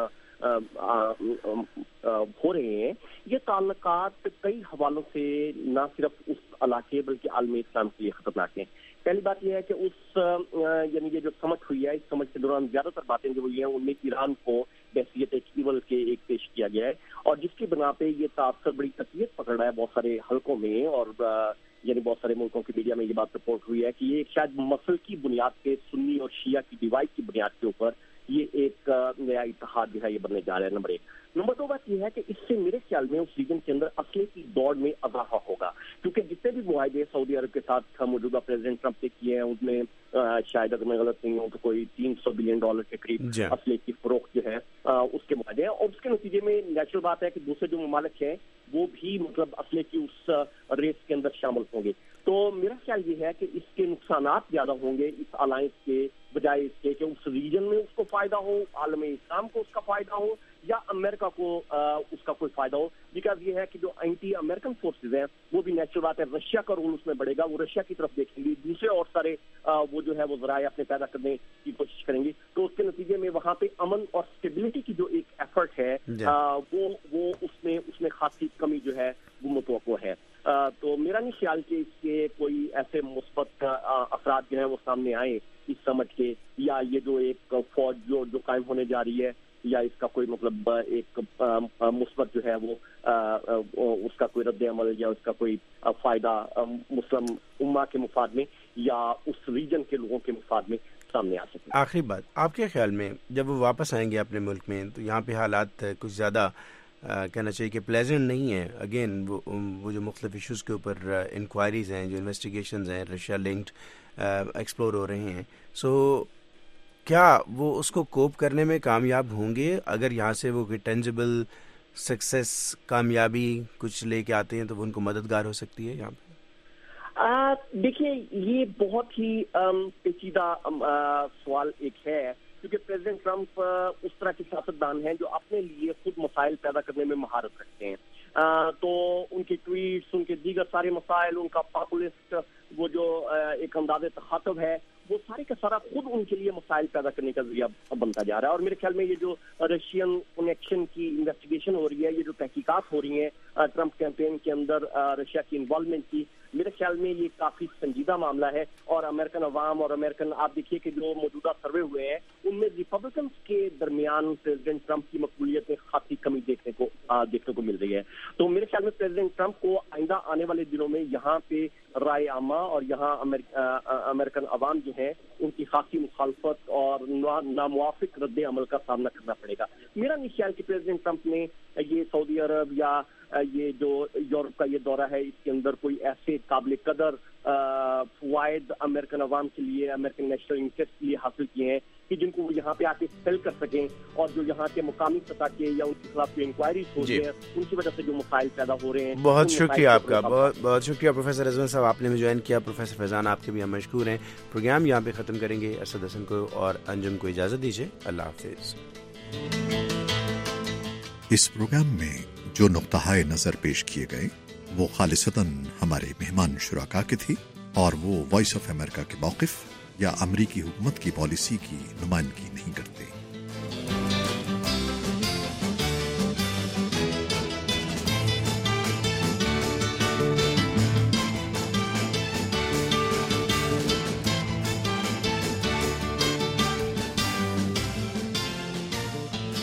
ہو رہے ہیں یہ تعلقات کئی حوالوں سے نہ صرف اس علاقے بلکہ عالم اسلام کے لیے خطرناک ہیں. پہلی بات یہ ہے کہ اس یعنی یہ جو سمٹ ہوئی ہے اس سمٹ کے دوران زیادہ تر باتیں جو ہوئی ہیں ان میں ایران کو بحیثیت ایک ایول کے ایک پیش کیا گیا ہے اور جس کی بنا پہ یہ تاثر بڑی تقویت پکڑ رہا ہے بہت سارے حلقوں میں اور یعنی بہت سارے ملکوں کی میڈیا میں یہ بات رپورٹ ہوئی ہے کہ یہ شاید مسل کی بنیاد پہ سنی اور شیعہ کی ڈیوائڈ کی بنیاد کے اوپر یہ ایک نیا اتحاد جو ہے یہ بننے جا رہا ہے. نمبر ایک. نمبر دو بات یہ ہے کہ اس سے میرے خیال میں اس ریجن کے اندر اسلحے کی دوڑ میں اضافہ ہوگا کیونکہ جتنے بھی معاہدے سعودی عرب کے ساتھ موجودہ پریزیڈنٹ ٹرمپ نے کیے ہیں ان میں شاید اگر میں غلط نہیں ہوں تو کوئی تین سو بلین ڈالر کے قریب اسلحے کی فروخت جو ہے اس کے معاہدے ہیں اور اس کے نتیجے میں نیچرل بات ہے کہ دوسرے جو ممالک ہیں وہ بھی مطلب اسلحے کی اس ریس کے اندر شامل ہوں گے. تو میرا خیال یہ ہے کہ اس کے نقصانات زیادہ ہوں گے اس الائنس کے بجائے اس کے کہ اس ریجن میں اس کو فائدہ ہو, عالم اسلام کو اس کا فائدہ ہو یا امریکہ کو اس کا کوئی فائدہ ہو. بیکاز یہ ہے کہ جو اینٹی امریکن فورسز ہیں وہ بھی نیچرل بات ہے رشیا کا رول اس میں بڑھے گا, وہ رشیا کی طرف دیکھیں گی, دوسرے اور سارے وہ جو ہے وہ ذرائع اپنے پیدا کرنے کی کوشش کریں گی. تو اس کے نتیجے میں وہاں پہ امن اور اسٹیبلٹی کی جو ایک ایفرٹ ہے وہ وہ اس میں اس میں خاصی کمی جو ہے وہ متوقع ہے. تو میرا نہیں خیال کہ اس کے کوئی ایسے مثبت اثرات جو ہیں وہ سامنے آئے اس سمٹ کے یا یہ جو ایک فوج جو جو قائم ہونے جا رہی ہے یا اس کا کوئی مطلب ایک مثبت جو ہے وہ اس کا کوئی رد عمل یا اس کا کوئی فائدہ مسلم امہ کے مفاد میں یا اس ریجن کے لوگوں کے مفاد میں سامنے آ سکے. آخری بات, آپ کے خیال میں جب وہ واپس آئیں گے اپنے ملک میں تو یہاں پہ حالات کچھ زیادہ کہنا چاہیے کہ پلیزنٹ نہیں ہے؟ اگین وہ وہ جو مختلف ایشوز کے اوپر انکوائریز ہیں, جو انویسٹیگیشنز ہیں رشیا لنکڈ ایکسپلور ہو رہے ہیں, سو کیا وہ اس کو کوپ کرنے میں کامیاب ہوں گے اگر یہاں سے وہ ٹینجیبل سکسیس کامیابی کچھ لے کے آتے ہیں تو وہ ان کو مددگار ہو سکتی ہے یہاں پہ؟ دیکھیے یہ بہت ہی پیچیدہ سوال ایک ہے کیونکہ پریزیڈنٹ ٹرمپ اس طرح کے سیاستدان ہیں جو اپنے لیے خود مسائل پیدا کرنے میں مہارت رکھتے ہیں. تو ان کی ٹویٹس, ان کے دیگر سارے مسائل, ان کا پاپولسٹ وہ جو ایک انداز تخاطب ہے وہ سارے کا سارا خود ان کے لیے مسائل پیدا کرنے کا ذریعہ بنتا جا رہا ہے. اور میرے خیال میں یہ جو رشین کنیکشن کی انویسٹیگیشن ہو رہی ہے, یہ جو تحقیقات ہو رہی ہیں ٹرمپ کیمپین کے اندر رشیا کی انوالومنٹ کی, میرے خیال میں یہ کافی سنجیدہ معاملہ ہے. اور امریکن عوام اور امریکن آپ دیکھیے کہ جو موجودہ سروے ہوئے ہیں ان میں ریپبلکنس کے درمیان پریزیڈنٹ ٹرمپ کی مقبولیت میں خاصی کمی دیکھنے کو دیکھنے کو مل رہی ہے. تو میرے خیال میں پریزیڈنٹ ٹرمپ کو آئندہ آنے والے دنوں میں یہاں پہ رائے عامہ اور یہاں امریکن عوام جو ہیں ان کی خاصی مخالفت اور ناموافق رد عمل کا سامنا کرنا پڑے گا. میرا نہیں خیال کہ پریزیڈنٹ ٹرمپ نے یہ سعودی عرب یا یہ جو یورپ کا یہ دورہ ہے اس کے اندر کوئی ایسے قابل قدر فوائد امریکن عوام کے لیے، امریکن نیشنل انٹرسٹ کے لیے حاصل کیے ہیں کہ جن کو وہ یہاں پہ آ کے سیل کر سکیں، اور جو یہاں کے مقامی سطح کے یا ان کے خلاف جو انکوائریز ہو رہی ہیں ان کی وجہ سے جو مسائل پیدا ہو رہے ہیں. بہت شکریہ آپ کا، بہت بہت شکریہ پروفیسر رضوان صاحب، آپ نے بھی جوائن کیا. پروفیسر فیضان آپ کے بھی ہم مشکور ہیں. پروگرام یہاں پہ ختم کریں گے. اسد حسن کو اور انجم کو اجازت دیجیے. اللہ حافظ. اس پروگرام میں جو نقطہ نظر پیش کیے گئے وہ خالصتاً ہمارے مہمان شرکا کے تھی اور وہ وائس آف امریکہ کے موقف یا امریکی حکومت کی پالیسی کی نمائندگی نہیں کرتے.